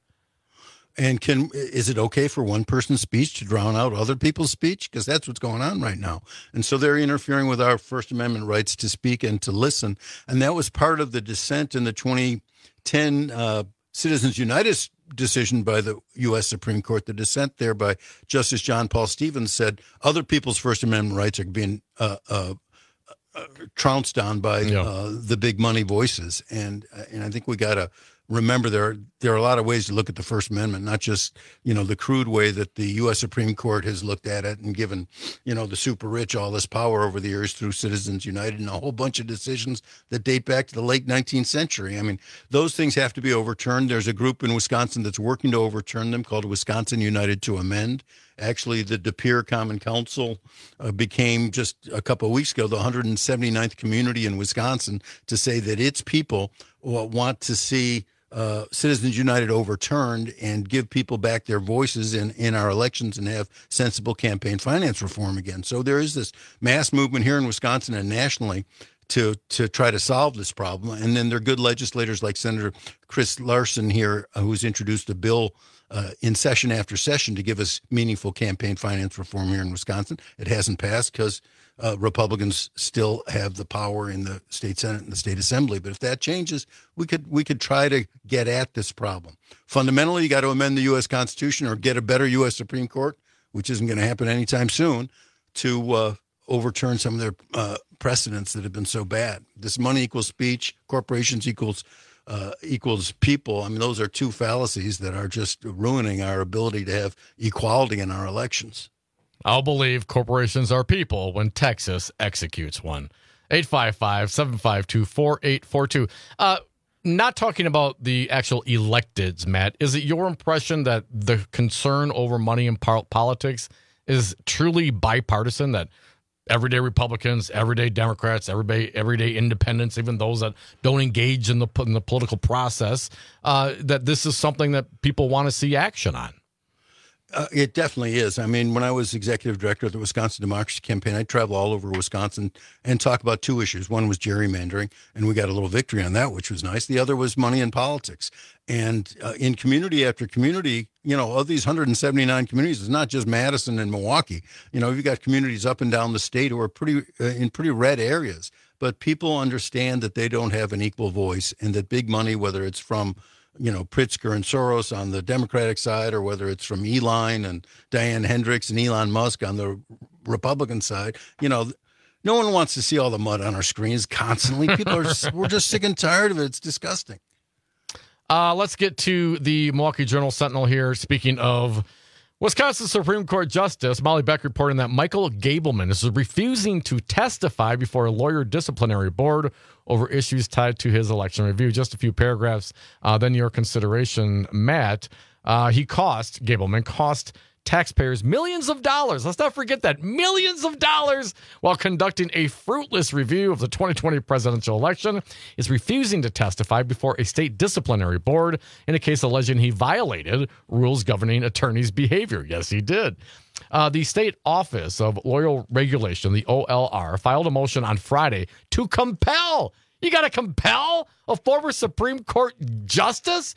And can is it okay for one person's speech to drown out other people's speech? Because that's what's going on right now. And so they're interfering with our First Amendment rights to speak and to listen. And that was part of the dissent in the twenty ten uh, Citizens United decision by the U S Supreme Court. The dissent there by Justice John Paul Stevens said other people's First Amendment rights are being uh, uh, uh, trounced on by yeah. uh, the big money voices. And and I think we got to remember there are, there are a lot of ways to look at the First Amendment, not just, you know, the crude way that the U S Supreme Court has looked at it and given, you know, the super rich all this power over the years through Citizens United and a whole bunch of decisions that date back to the late nineteenth century. I mean, those things have to be overturned. There's a group in Wisconsin that's working to overturn them called Wisconsin United to Amend. Actually, the De Pere Common Council uh, became just a couple of weeks ago the one hundred seventy-ninth community in Wisconsin to say that its people want to see Uh, Citizens United overturned and give people back their voices in, in our elections and have sensible campaign finance reform again. So there is this mass movement here in Wisconsin and nationally to to try to solve this problem. And then there are good legislators like Senator Chris Larson here, uh, who's introduced a bill uh, in session after session to give us meaningful campaign finance reform here in Wisconsin. It hasn't passed because Uh, Republicans still have the power in the state Senate and the state Assembly. But if that changes, we could we could try to get at this problem. Fundamentally, you got to amend the U S Constitution or get a better U S Supreme Court, which isn't going to happen anytime soon, to uh, overturn some of their uh, precedents that have been so bad. This money equals speech, corporations equals uh, equals people. I mean, those are two fallacies that are just ruining our ability to have equality in our elections. I'll believe corporations are people when Texas executes one. eight five five, seven five two, four eight four two. Uh, not talking about the actual electeds, Matt. Is it your impression that the concern over money in po- politics is truly bipartisan, that everyday Republicans, everyday Democrats, everyday everyday independents, even those that don't engage in the, in the political process, uh, that this is something that people want to see action on? Uh, it definitely is. I mean, when I was executive director of the Wisconsin Democracy Campaign, I'd travel all over Wisconsin and talk about two issues. One was gerrymandering, and we got a little victory on that, which was nice. The other was money in politics. And uh, in community after community, you know, of these one hundred seventy-nine communities, it's not just Madison and Milwaukee. You know, you've got communities up and down the state who are pretty uh, in pretty red areas. But people understand that they don't have an equal voice and that big money, whether it's from you know, Pritzker and Soros on the Democratic side, or whether it's from Elon and Diane Hendricks and Elon Musk on the Republican side, you know, no one wants to see all the mud on our screens constantly. People are, we're just sick and tired of it. It's disgusting. Uh, let's get to the Milwaukee Journal Sentinel here. Speaking of Wisconsin Supreme Court Justice Molly Beck reporting that Michael Gableman is refusing to testify before a lawyer disciplinary board over issues tied to his election review. Just a few paragraphs, uh, then your consideration, Matt. Uh, he cost, Gableman cost taxpayers millions of dollars. Let's not forget that. Millions of dollars while conducting a fruitless review of the twenty twenty presidential election, is refusing to testify before a state disciplinary board in a case alleging he violated rules governing attorneys' behavior. Yes, he did. Uh, the State Office of Loyal Regulation, the O L R, filed a motion on Friday to compel, you got to compel a former Supreme Court justice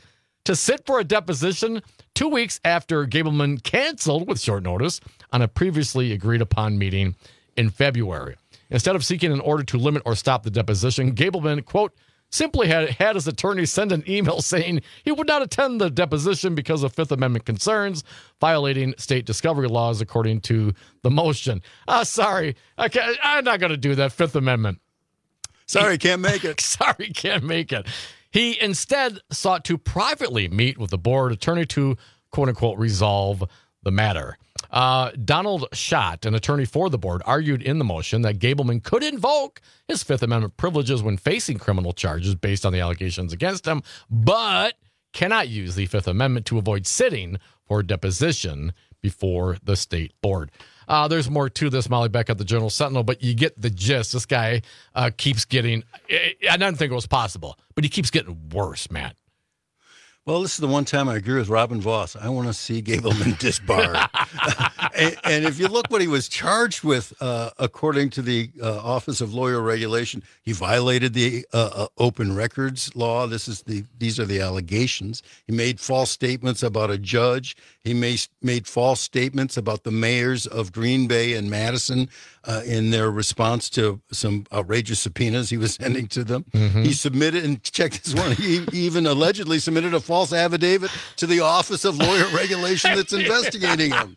to sit for a deposition two weeks after Gableman canceled with short notice on a previously agreed upon meeting in February. Instead of seeking an order to limit or stop the deposition, Gableman, quote, simply had, had his attorney send an email saying he would not attend the deposition because of Fifth Amendment concerns, violating state discovery laws, according to the motion. Ah, sorry, I can't, I'm not going to do that, Fifth Amendment. Sorry, can't make it. Sorry, can't make it. He instead sought to privately meet with the board attorney to, quote-unquote, resolve the matter. Uh, Donald Schott, an attorney for the board, argued in the motion that Gableman could invoke his Fifth Amendment privileges when facing criminal charges based on the allegations against him, but cannot use the Fifth Amendment to avoid sitting for deposition before the state board. Uh, there's more to this, Molly Beck at the Journal Sentinel, but you get the gist. This guy uh, keeps getting, I didn't think it was possible, but he keeps getting worse, Matt. Well, this is the one time I agree with Robin Voss. I want to see Gableman disbarred. and, and if you look what he was charged with, uh, according to the uh, Office of Lawyer Regulation, he violated the uh, uh, open records law. This is the these are the allegations. He made false statements about a judge. He made made false statements about the mayors of Green Bay and Madison uh, in their response to some outrageous subpoenas he was sending to them. Mm-hmm. He submitted, and check this one, he even allegedly submitted a false affidavit to the Office of Lawyer Regulation that's investigating him.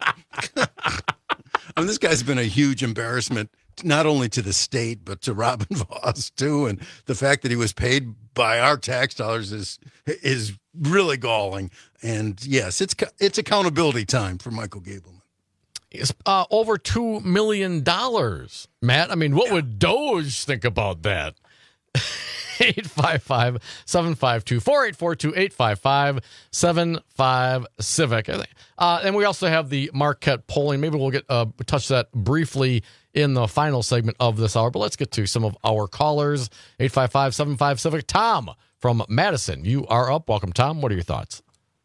I mean, this guy's been a huge embarrassment, not only to the state, but to Robin Voss, too. And the fact that he was paid by our tax dollars is is really galling. And, yes, it's it's accountability time for Michael Gableman. It's uh, over two million dollars, Matt. I mean, what yeah. would Doge think about that? eight five five, seven five two, four eight four two, eight five five, seven five Civic. Uh, and we also have the Marquette polling. Maybe we'll get uh, touch that briefly in the final segment of this hour. But let's get to some of our callers. eight five five, seven five Civic. Tom from Madison, you are up. Welcome, Tom. What are your thoughts?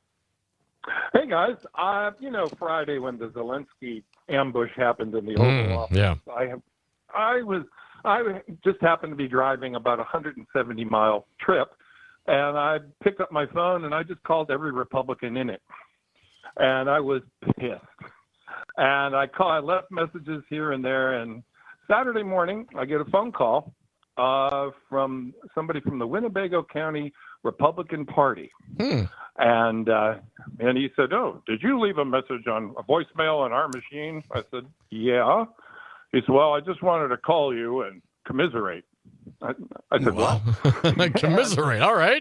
Hey, guys. Uh, you know, Friday when the Zelensky ambush happened in the Oval Mm, Office, yeah. I have, I was... I just happened to be driving about a one hundred seventy mile trip, and I picked up my phone and I just called every Republican in it, and I was pissed. And I call, I left messages here and there. And Saturday morning, I get a phone call uh, from somebody from the Winnebago County Republican Party, hmm. and uh, and he said, "Oh, did you leave a message on a voicemail on our machine?" I said, "Yeah." He said, "Well, I just wanted to call you and commiserate." I, I said, wow. "Well." Commiserate, all right.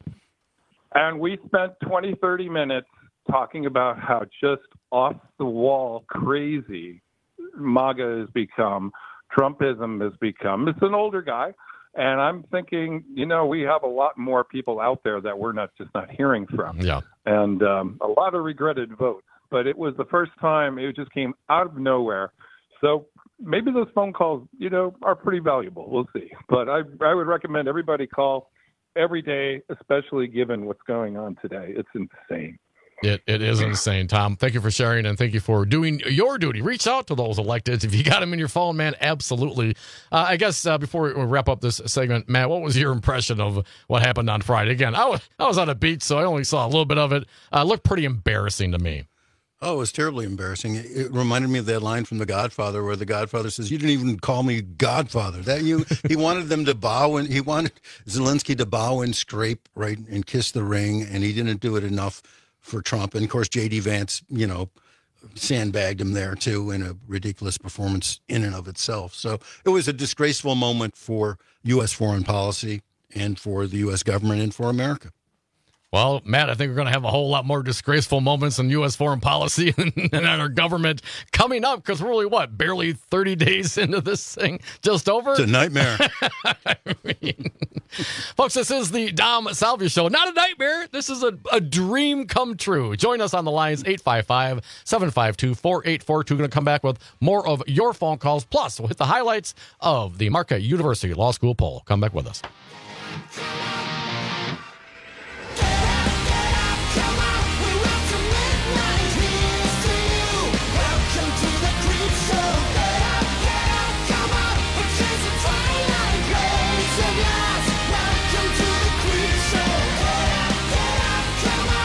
And we spent twenty, thirty minutes talking about how just off-the-wall crazy MAGA has become, Trumpism has become. It's an older guy, and I'm thinking, you know, we have a lot more people out there that we're not just not hearing from. Yeah. And um, a lot of regretted votes. But it was the first time it just came out of nowhere. So maybe those phone calls, you know, are pretty valuable. We'll see. But I, I would recommend everybody call every day, especially given what's going on today. It's insane. It It is insane, Tom. Thank you for sharing, and thank you for doing your duty. Reach out to those electeds. If you got them in your phone, man, absolutely. Uh, I guess uh, before we wrap up this segment, Matt, what was your impression of what happened on Friday? Again, I was, I was on a beach, so I only saw a little bit of it. Uh, it looked pretty embarrassing to me. Oh, it was terribly embarrassing. It, it reminded me of that line from The Godfather, where the Godfather says, "You didn't even call me Godfather." That you, he wanted them to bow, and he wanted Zelensky to bow and scrape right and kiss the ring, and he didn't do it enough for Trump. And of course, J D Vance, you know, sandbagged him there too in a ridiculous performance in and of itself. So it was a disgraceful moment for U S foreign policy and for the U S government and for America. Well, Matt, I think we're going to have a whole lot more disgraceful moments in U S foreign policy and our government coming up, because we're really, what, barely thirty days into this thing, just over? It's a nightmare. I mean, folks, this is the Dom Salvia Show. Not a nightmare. This is a, a dream come true. Join us on the lines, eight five five, seven five two, four eight four two. Going to come back with more of your phone calls. Plus, we'll hit the highlights of the Marquette University Law School poll. Come back with us. Come on!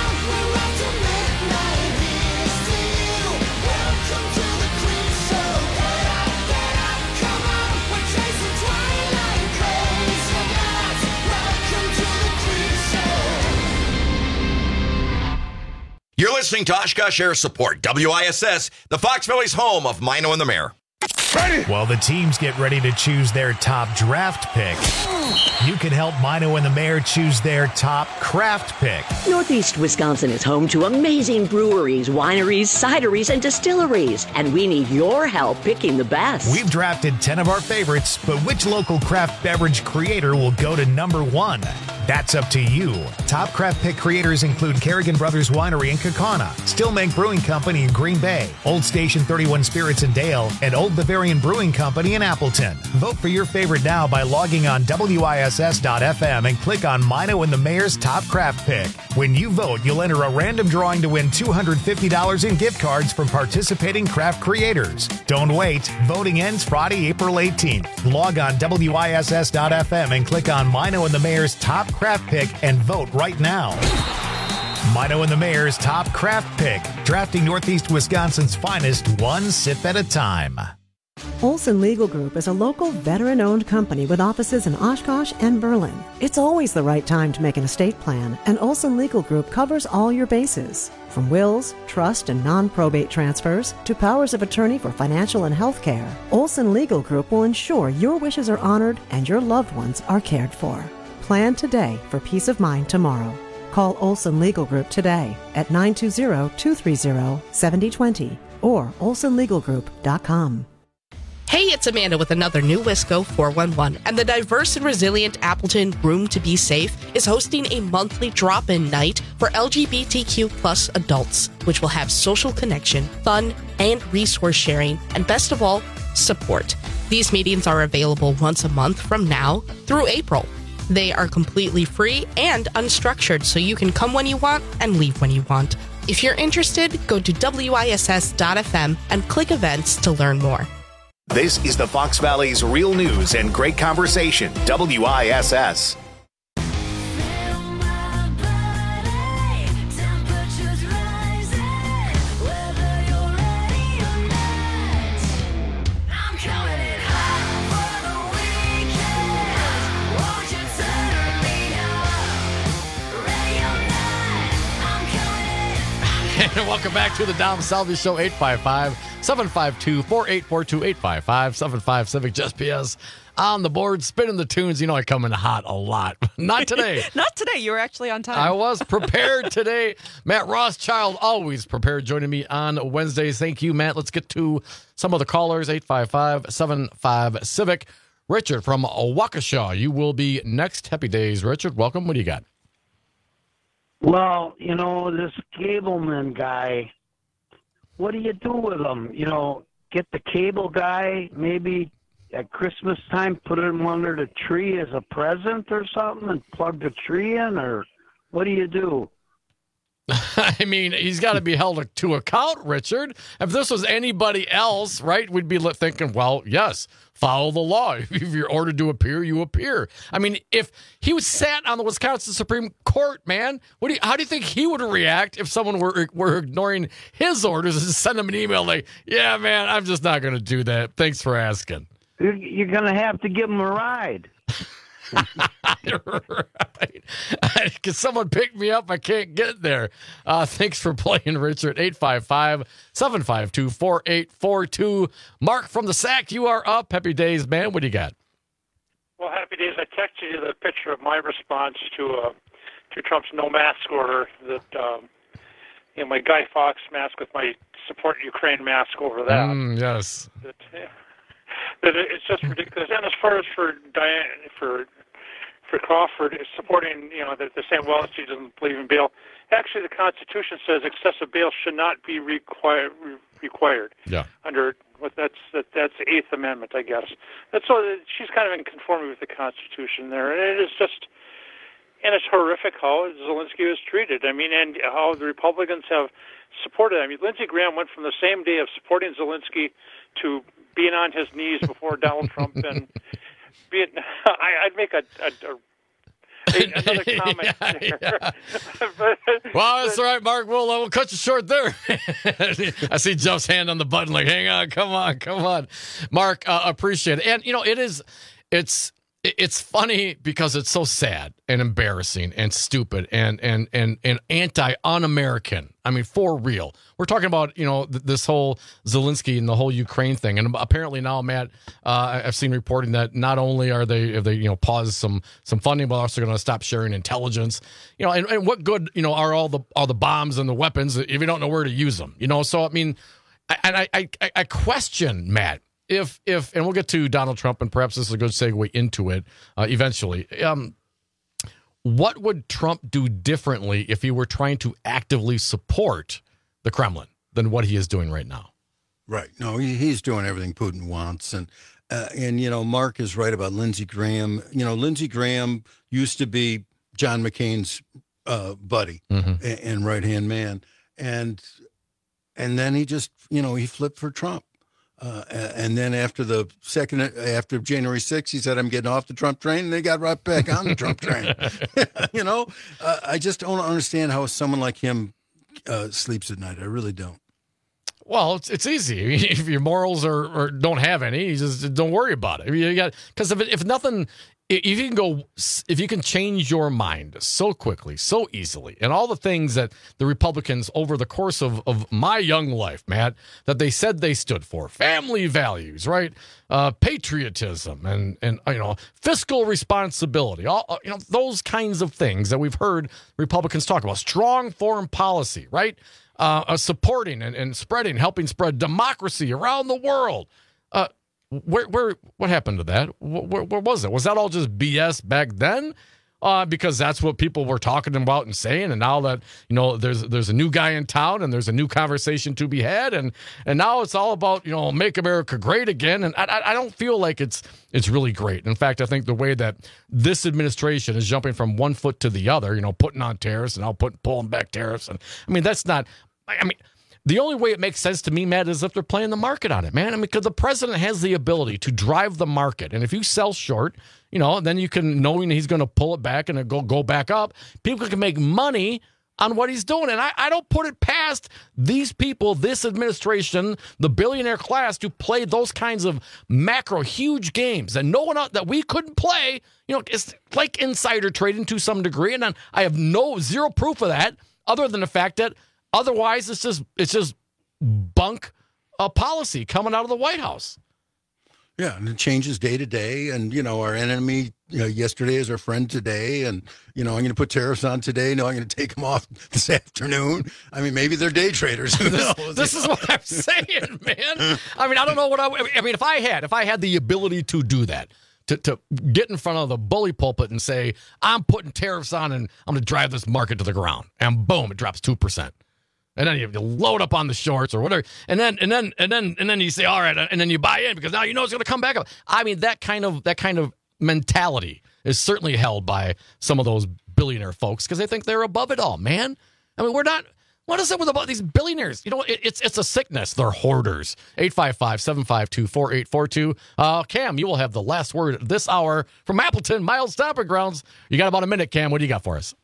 listening to Oshkosh Air Support, W I S S, the Fox Valley's home of Mino and the Mayor. While the teams get ready to choose their top draft pick, you can help Mino and the Mayor choose their top craft pick. Northeast Wisconsin is home to amazing breweries, wineries, cideries, and distilleries, and we need your help picking the best. We've drafted ten of our favorites, but which local craft beverage creator will go to number one? That's up to you. Top craft pick creators include Kerrigan Brothers Winery in Kaukauna, Stillmank Brewing Company in Green Bay, Old Station thirty-one Spirits in Dale, and Old Bavarian Brewing Company in Appleton. Vote for your favorite now by logging on W I S S dot F M and click on Mino and the Mayor's Top Craft Pick. When you vote, you'll enter a random drawing to win two hundred fifty dollars in gift cards from participating craft creators. Don't wait. Voting ends Friday, April eighteenth. Log on W I S S dot F M and click on Mino and the Mayor's Top Craft Pick and vote right now. Mino and the Mayor's Top Craft Pick, drafting Northeast Wisconsin's finest one sip at a time. Olson Legal Group is a local veteran-owned company with offices in Oshkosh and Berlin. It's always the right time to make an estate plan, and Olson Legal Group covers all your bases. From wills, trust, and non-probate transfers to powers of attorney for financial and health care, Olson Legal Group will ensure your wishes are honored and your loved ones are cared for. Plan today for peace of mind tomorrow. Call Olson Legal Group today at nine two zero, two three zero, seven zero two zero or olson legal group dot com. Hey, it's Amanda with another new Wisco four one one, and the diverse and resilient Appleton Room to Be Safe is hosting a monthly drop-in night for L G B T Q plus adults, which will have social connection, fun, and resource sharing, and best of all, support. These meetings are available once a month from now through April. They are completely free and unstructured, so you can come when you want and leave when you want. If you're interested, go to W I S S dot F M and click events to learn more. This is the Fox Valley's real news and great conversation, W I S S. And welcome back to the Dom Salvi Show, eight five five, seven five two, four eight four two, eight five five, seven five Civic, just P S on the board, spinning the tunes. You know I come in hot a lot. Not today. Not today. You were actually on time. I was prepared today. Matt Rothschild, always prepared, joining me on Wednesdays. Thank you, Matt. Let's get to some of the callers, eight five five, seven five Civic. Richard from Waukesha, you will be next. Happy days, Richard. Welcome. What do you got? Well, you know, this cableman guy, what do you do with him? You know, get the cable guy maybe at Christmas time, put him under the tree as a present or something and plug the tree in, or what do you do? I mean, he's got to be held to account, Richard. If this was anybody else, right, we'd be thinking, well, yes, follow the law. If you're ordered to appear, you appear. I mean, if he was sat on the Wisconsin Supreme Court, man, what do you, how do you think he would react if someone were were ignoring his orders and send him an email like, yeah, man, I'm just not going to do that. Thanks for asking. You're going to have to give him a ride. Right. Can someone pick me up? I can't get there. Uh, thanks for playing, Richard. eight five five, seven five two, four eight four two. Mark from the S A C, you are up. Happy days, man. What do you got? Well, happy days. I texted you the picture of my response to uh, to Trump's no mask order. That um, you know, my Guy Fawkes mask with my Support Ukraine mask over that. Mm, yes. That, yeah. That it's just ridiculous. And as far as for Diane, for for Crawford supporting, you know, they're saying, well, she doesn't believe in bail. Actually, the Constitution says excessive bail should not be required. Required. Yeah. Under what that's that, that's the Eighth Amendment, I guess. That's so that she's kind of in conformity with the Constitution there, and it is just, and it's horrific how Zelensky was treated. I mean, and how the Republicans have supported. I mean, Lindsey Graham went from the same day of supporting Zelensky to being on his knees before Donald Trump, and being, I, I'd make a, a, a another comment yeah, there. Yeah. but, well, that's all right, Mark. We'll, we'll cut you short there. I see Jeff's hand on the button like, hang on, come on, come on. Mark, uh, appreciate it. And, you know, it is, it's, it's funny because it's so sad and embarrassing and stupid and and and and anti-un-American. I mean, for real. We're talking about, you know, th- this whole Zelensky and the whole Ukraine thing. And apparently now, Matt, uh, I've seen reporting that not only are they, if they, you know, pause some some funding, but also going to stop sharing intelligence. You know, and, and what good, you know, are all the all the bombs and the weapons if you don't know where to use them? You know, so I mean, I, and I I, I question, Matt. If, if, and we'll get to Donald Trump, and perhaps this is a good segue into it uh, eventually. Um, what would Trump do differently if he were trying to actively support the Kremlin than what he is doing right now? Right. No, he, he's doing everything Putin wants. And, uh, and, you know, Mark is right about Lindsey Graham. You know, Lindsey Graham used to be John McCain's uh, buddy mm-hmm. and, and right-hand man. And, and then he just, you know, he flipped for Trump. Uh, and then after the second, after January sixth, he said, I'm getting off the Trump train. And they got right back on the Trump train. You know, uh, I just don't understand how someone like him uh, sleeps at night. I really don't. Well, it's it's easy. If your morals are or don't have any, you just don't worry about it. You got because if if nothing, if you can go, if you can change your mind so quickly, so easily, and all the things that the Republicans over the course of, of my young life, Matt, that they said they stood for, family values, right, uh, patriotism, and and you know fiscal responsibility, all you know those kinds of things that we've heard Republicans talk about, strong foreign policy, right. Uh, uh, supporting and, and spreading, helping spread democracy around the world. Uh, where, where, what happened to that? Where, where was it? Was that all just B S back then? Uh, because that's what people were talking about and saying. And now that, you know, there's there's a new guy in town and there's a new conversation to be had. And and now it's all about, you know, make America great again. And I, I don't feel like it's it's really great. In fact, I think the way that this administration is jumping from one foot to the other, you know, putting on tariffs and now putting pulling back tariffs. And I mean, that's not, I mean, the only way it makes sense to me, Matt, is if they're playing the market on it, man. I mean, because the president has the ability to drive the market. And if you sell short, you know, then you can, knowing he's going to pull it back and it go go back up, people can make money on what he's doing. And I, I don't put it past these people, this administration, the billionaire class, to play those kinds of macro, huge games that no one else, that we couldn't play. You know, it's like insider trading to some degree. And then I have no, zero proof of that other than the fact that otherwise, it's just it's just bunk uh, policy coming out of the White House. Yeah, and it changes day to day. And, you know, our enemy, you know, yesterday is our friend today. And, you know, I'm going to put tariffs on today. No, I'm going to take them off this afternoon. I mean, maybe they're day traders. Who this knows? this is what I'm saying, man. I mean, I don't know what I, I mean, if I had, if I had the ability to do that, to, to get in front of the bully pulpit and say, I'm putting tariffs on and I'm going to drive this market to the ground. And boom, it drops two percent. And then you load up on the shorts or whatever, and then and then and then and then you say, all right, and then you buy in because now you know it's going to come back up. I mean, that kind of that kind of mentality is certainly held by some of those billionaire folks because they think they're above it all, man. I mean, we're not. What is it with about these billionaires? You know, it, it's it's a sickness. They're hoarders. eight five five, seven five two, four eight four two. Uh, Cam, you will have the last word this hour from Appleton, Miles Stomping Grounds. You got about a minute, Cam. What do you got for us?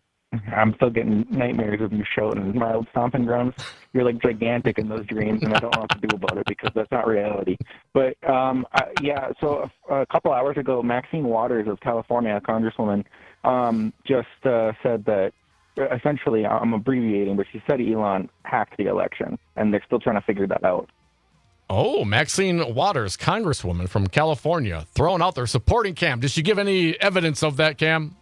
I'm still getting nightmares of you shouting Mild Stomping Grounds. You're like gigantic in those dreams, and I don't know what to do about it because that's not reality. But um, I, yeah, so a, a couple hours ago, Maxine Waters of California, a congresswoman, um, just uh, said that essentially, I'm abbreviating, but she said Elon hacked the election, and they're still trying to figure that out. Oh, Maxine Waters, congresswoman from California, throwing out there supporting Cam. Did she give any evidence of that, Cam?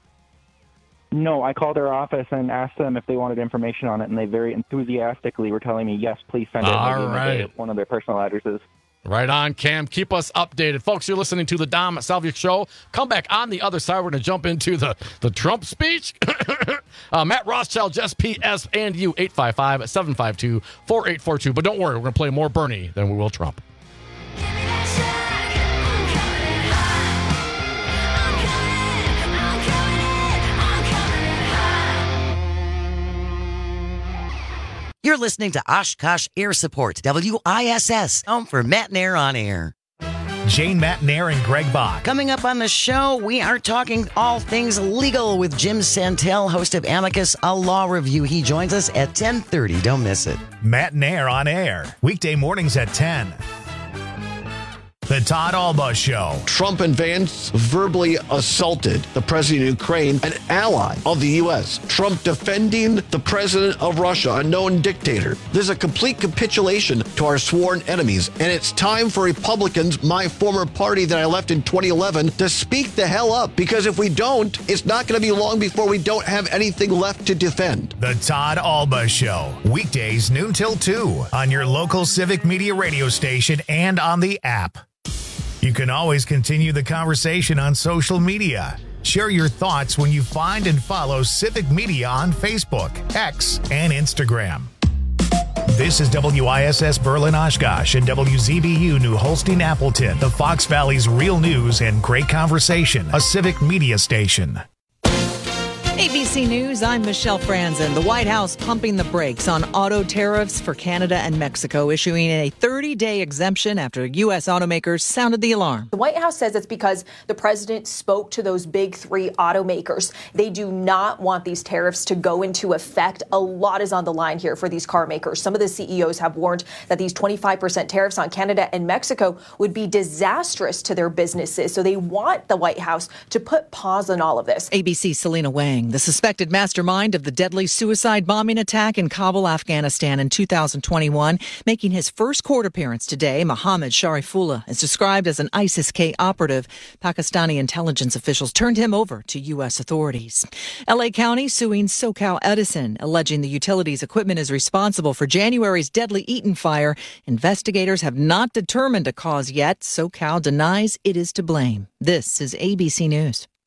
No, I called their office and asked them if they wanted information on it, and they very enthusiastically were telling me, yes, please send it. All right. One of their personal addresses. Right on, Cam. Keep us updated. Folks, you're listening to the Dom Salvia Show. Come back on the other side. We're going to jump into the, the Trump speech. uh, Matt Rothschild, Jess P S, and you, eight five five, seven five two, four eight four two. But don't worry, we're going to play more Bernie than we will Trump. You're listening to Oshkosh Air Support, W I S S, home for Matt Nair on Air. Jane Matt Nair and Greg Bach. Coming up on the show, we are talking all things legal with Jim Santel, host of Amicus, a law review. He joins us at ten thirty. Don't miss it. Matt Nair on Air, weekday mornings at ten. The Todd Alba Show. Trump and Vance verbally assaulted the president of Ukraine, an ally of the U S. Trump defending the president of Russia, a known dictator. This is a complete capitulation to our sworn enemies, and it's time for Republicans, my former party that I left in twenty eleven, to speak the hell up, because if we don't, it's not going to be long before we don't have anything left to defend. The Todd Alba Show. Weekdays noon till two on your local Civic Media radio station and on the app. You can always continue the conversation on social media. Share your thoughts when you find and follow Civic Media on Facebook, X, and Instagram. This is W I S S Berlin Oshkosh and W Z B U New Holstein Appleton, the Fox Valley's real news and great conversation, a Civic Media station. A B C News, I'm Michelle Franzen. The White House pumping the brakes on auto tariffs for Canada and Mexico, issuing a thirty-day exemption after U S automakers sounded the alarm. The White House says it's because the president spoke to those big three automakers. They do not want these tariffs to go into effect. A lot is on the line here for these car makers. Some of the C E Os have warned that these twenty-five percent tariffs on Canada and Mexico would be disastrous to their businesses. So they want the White House to put pause on all of this. A B C's Selena Wang. The suspected mastermind of the deadly suicide bombing attack in Kabul, Afghanistan in two thousand twenty-one, making his first court appearance today, Mohammed Sharifullah is described as an ISIS-K operative. Pakistani intelligence officials turned him over to U S authorities. L A County suing SoCal Edison, alleging the utility's equipment is responsible for January's deadly Eaton fire. Investigators have not determined a cause yet. SoCal denies it is to blame. This is A B C News.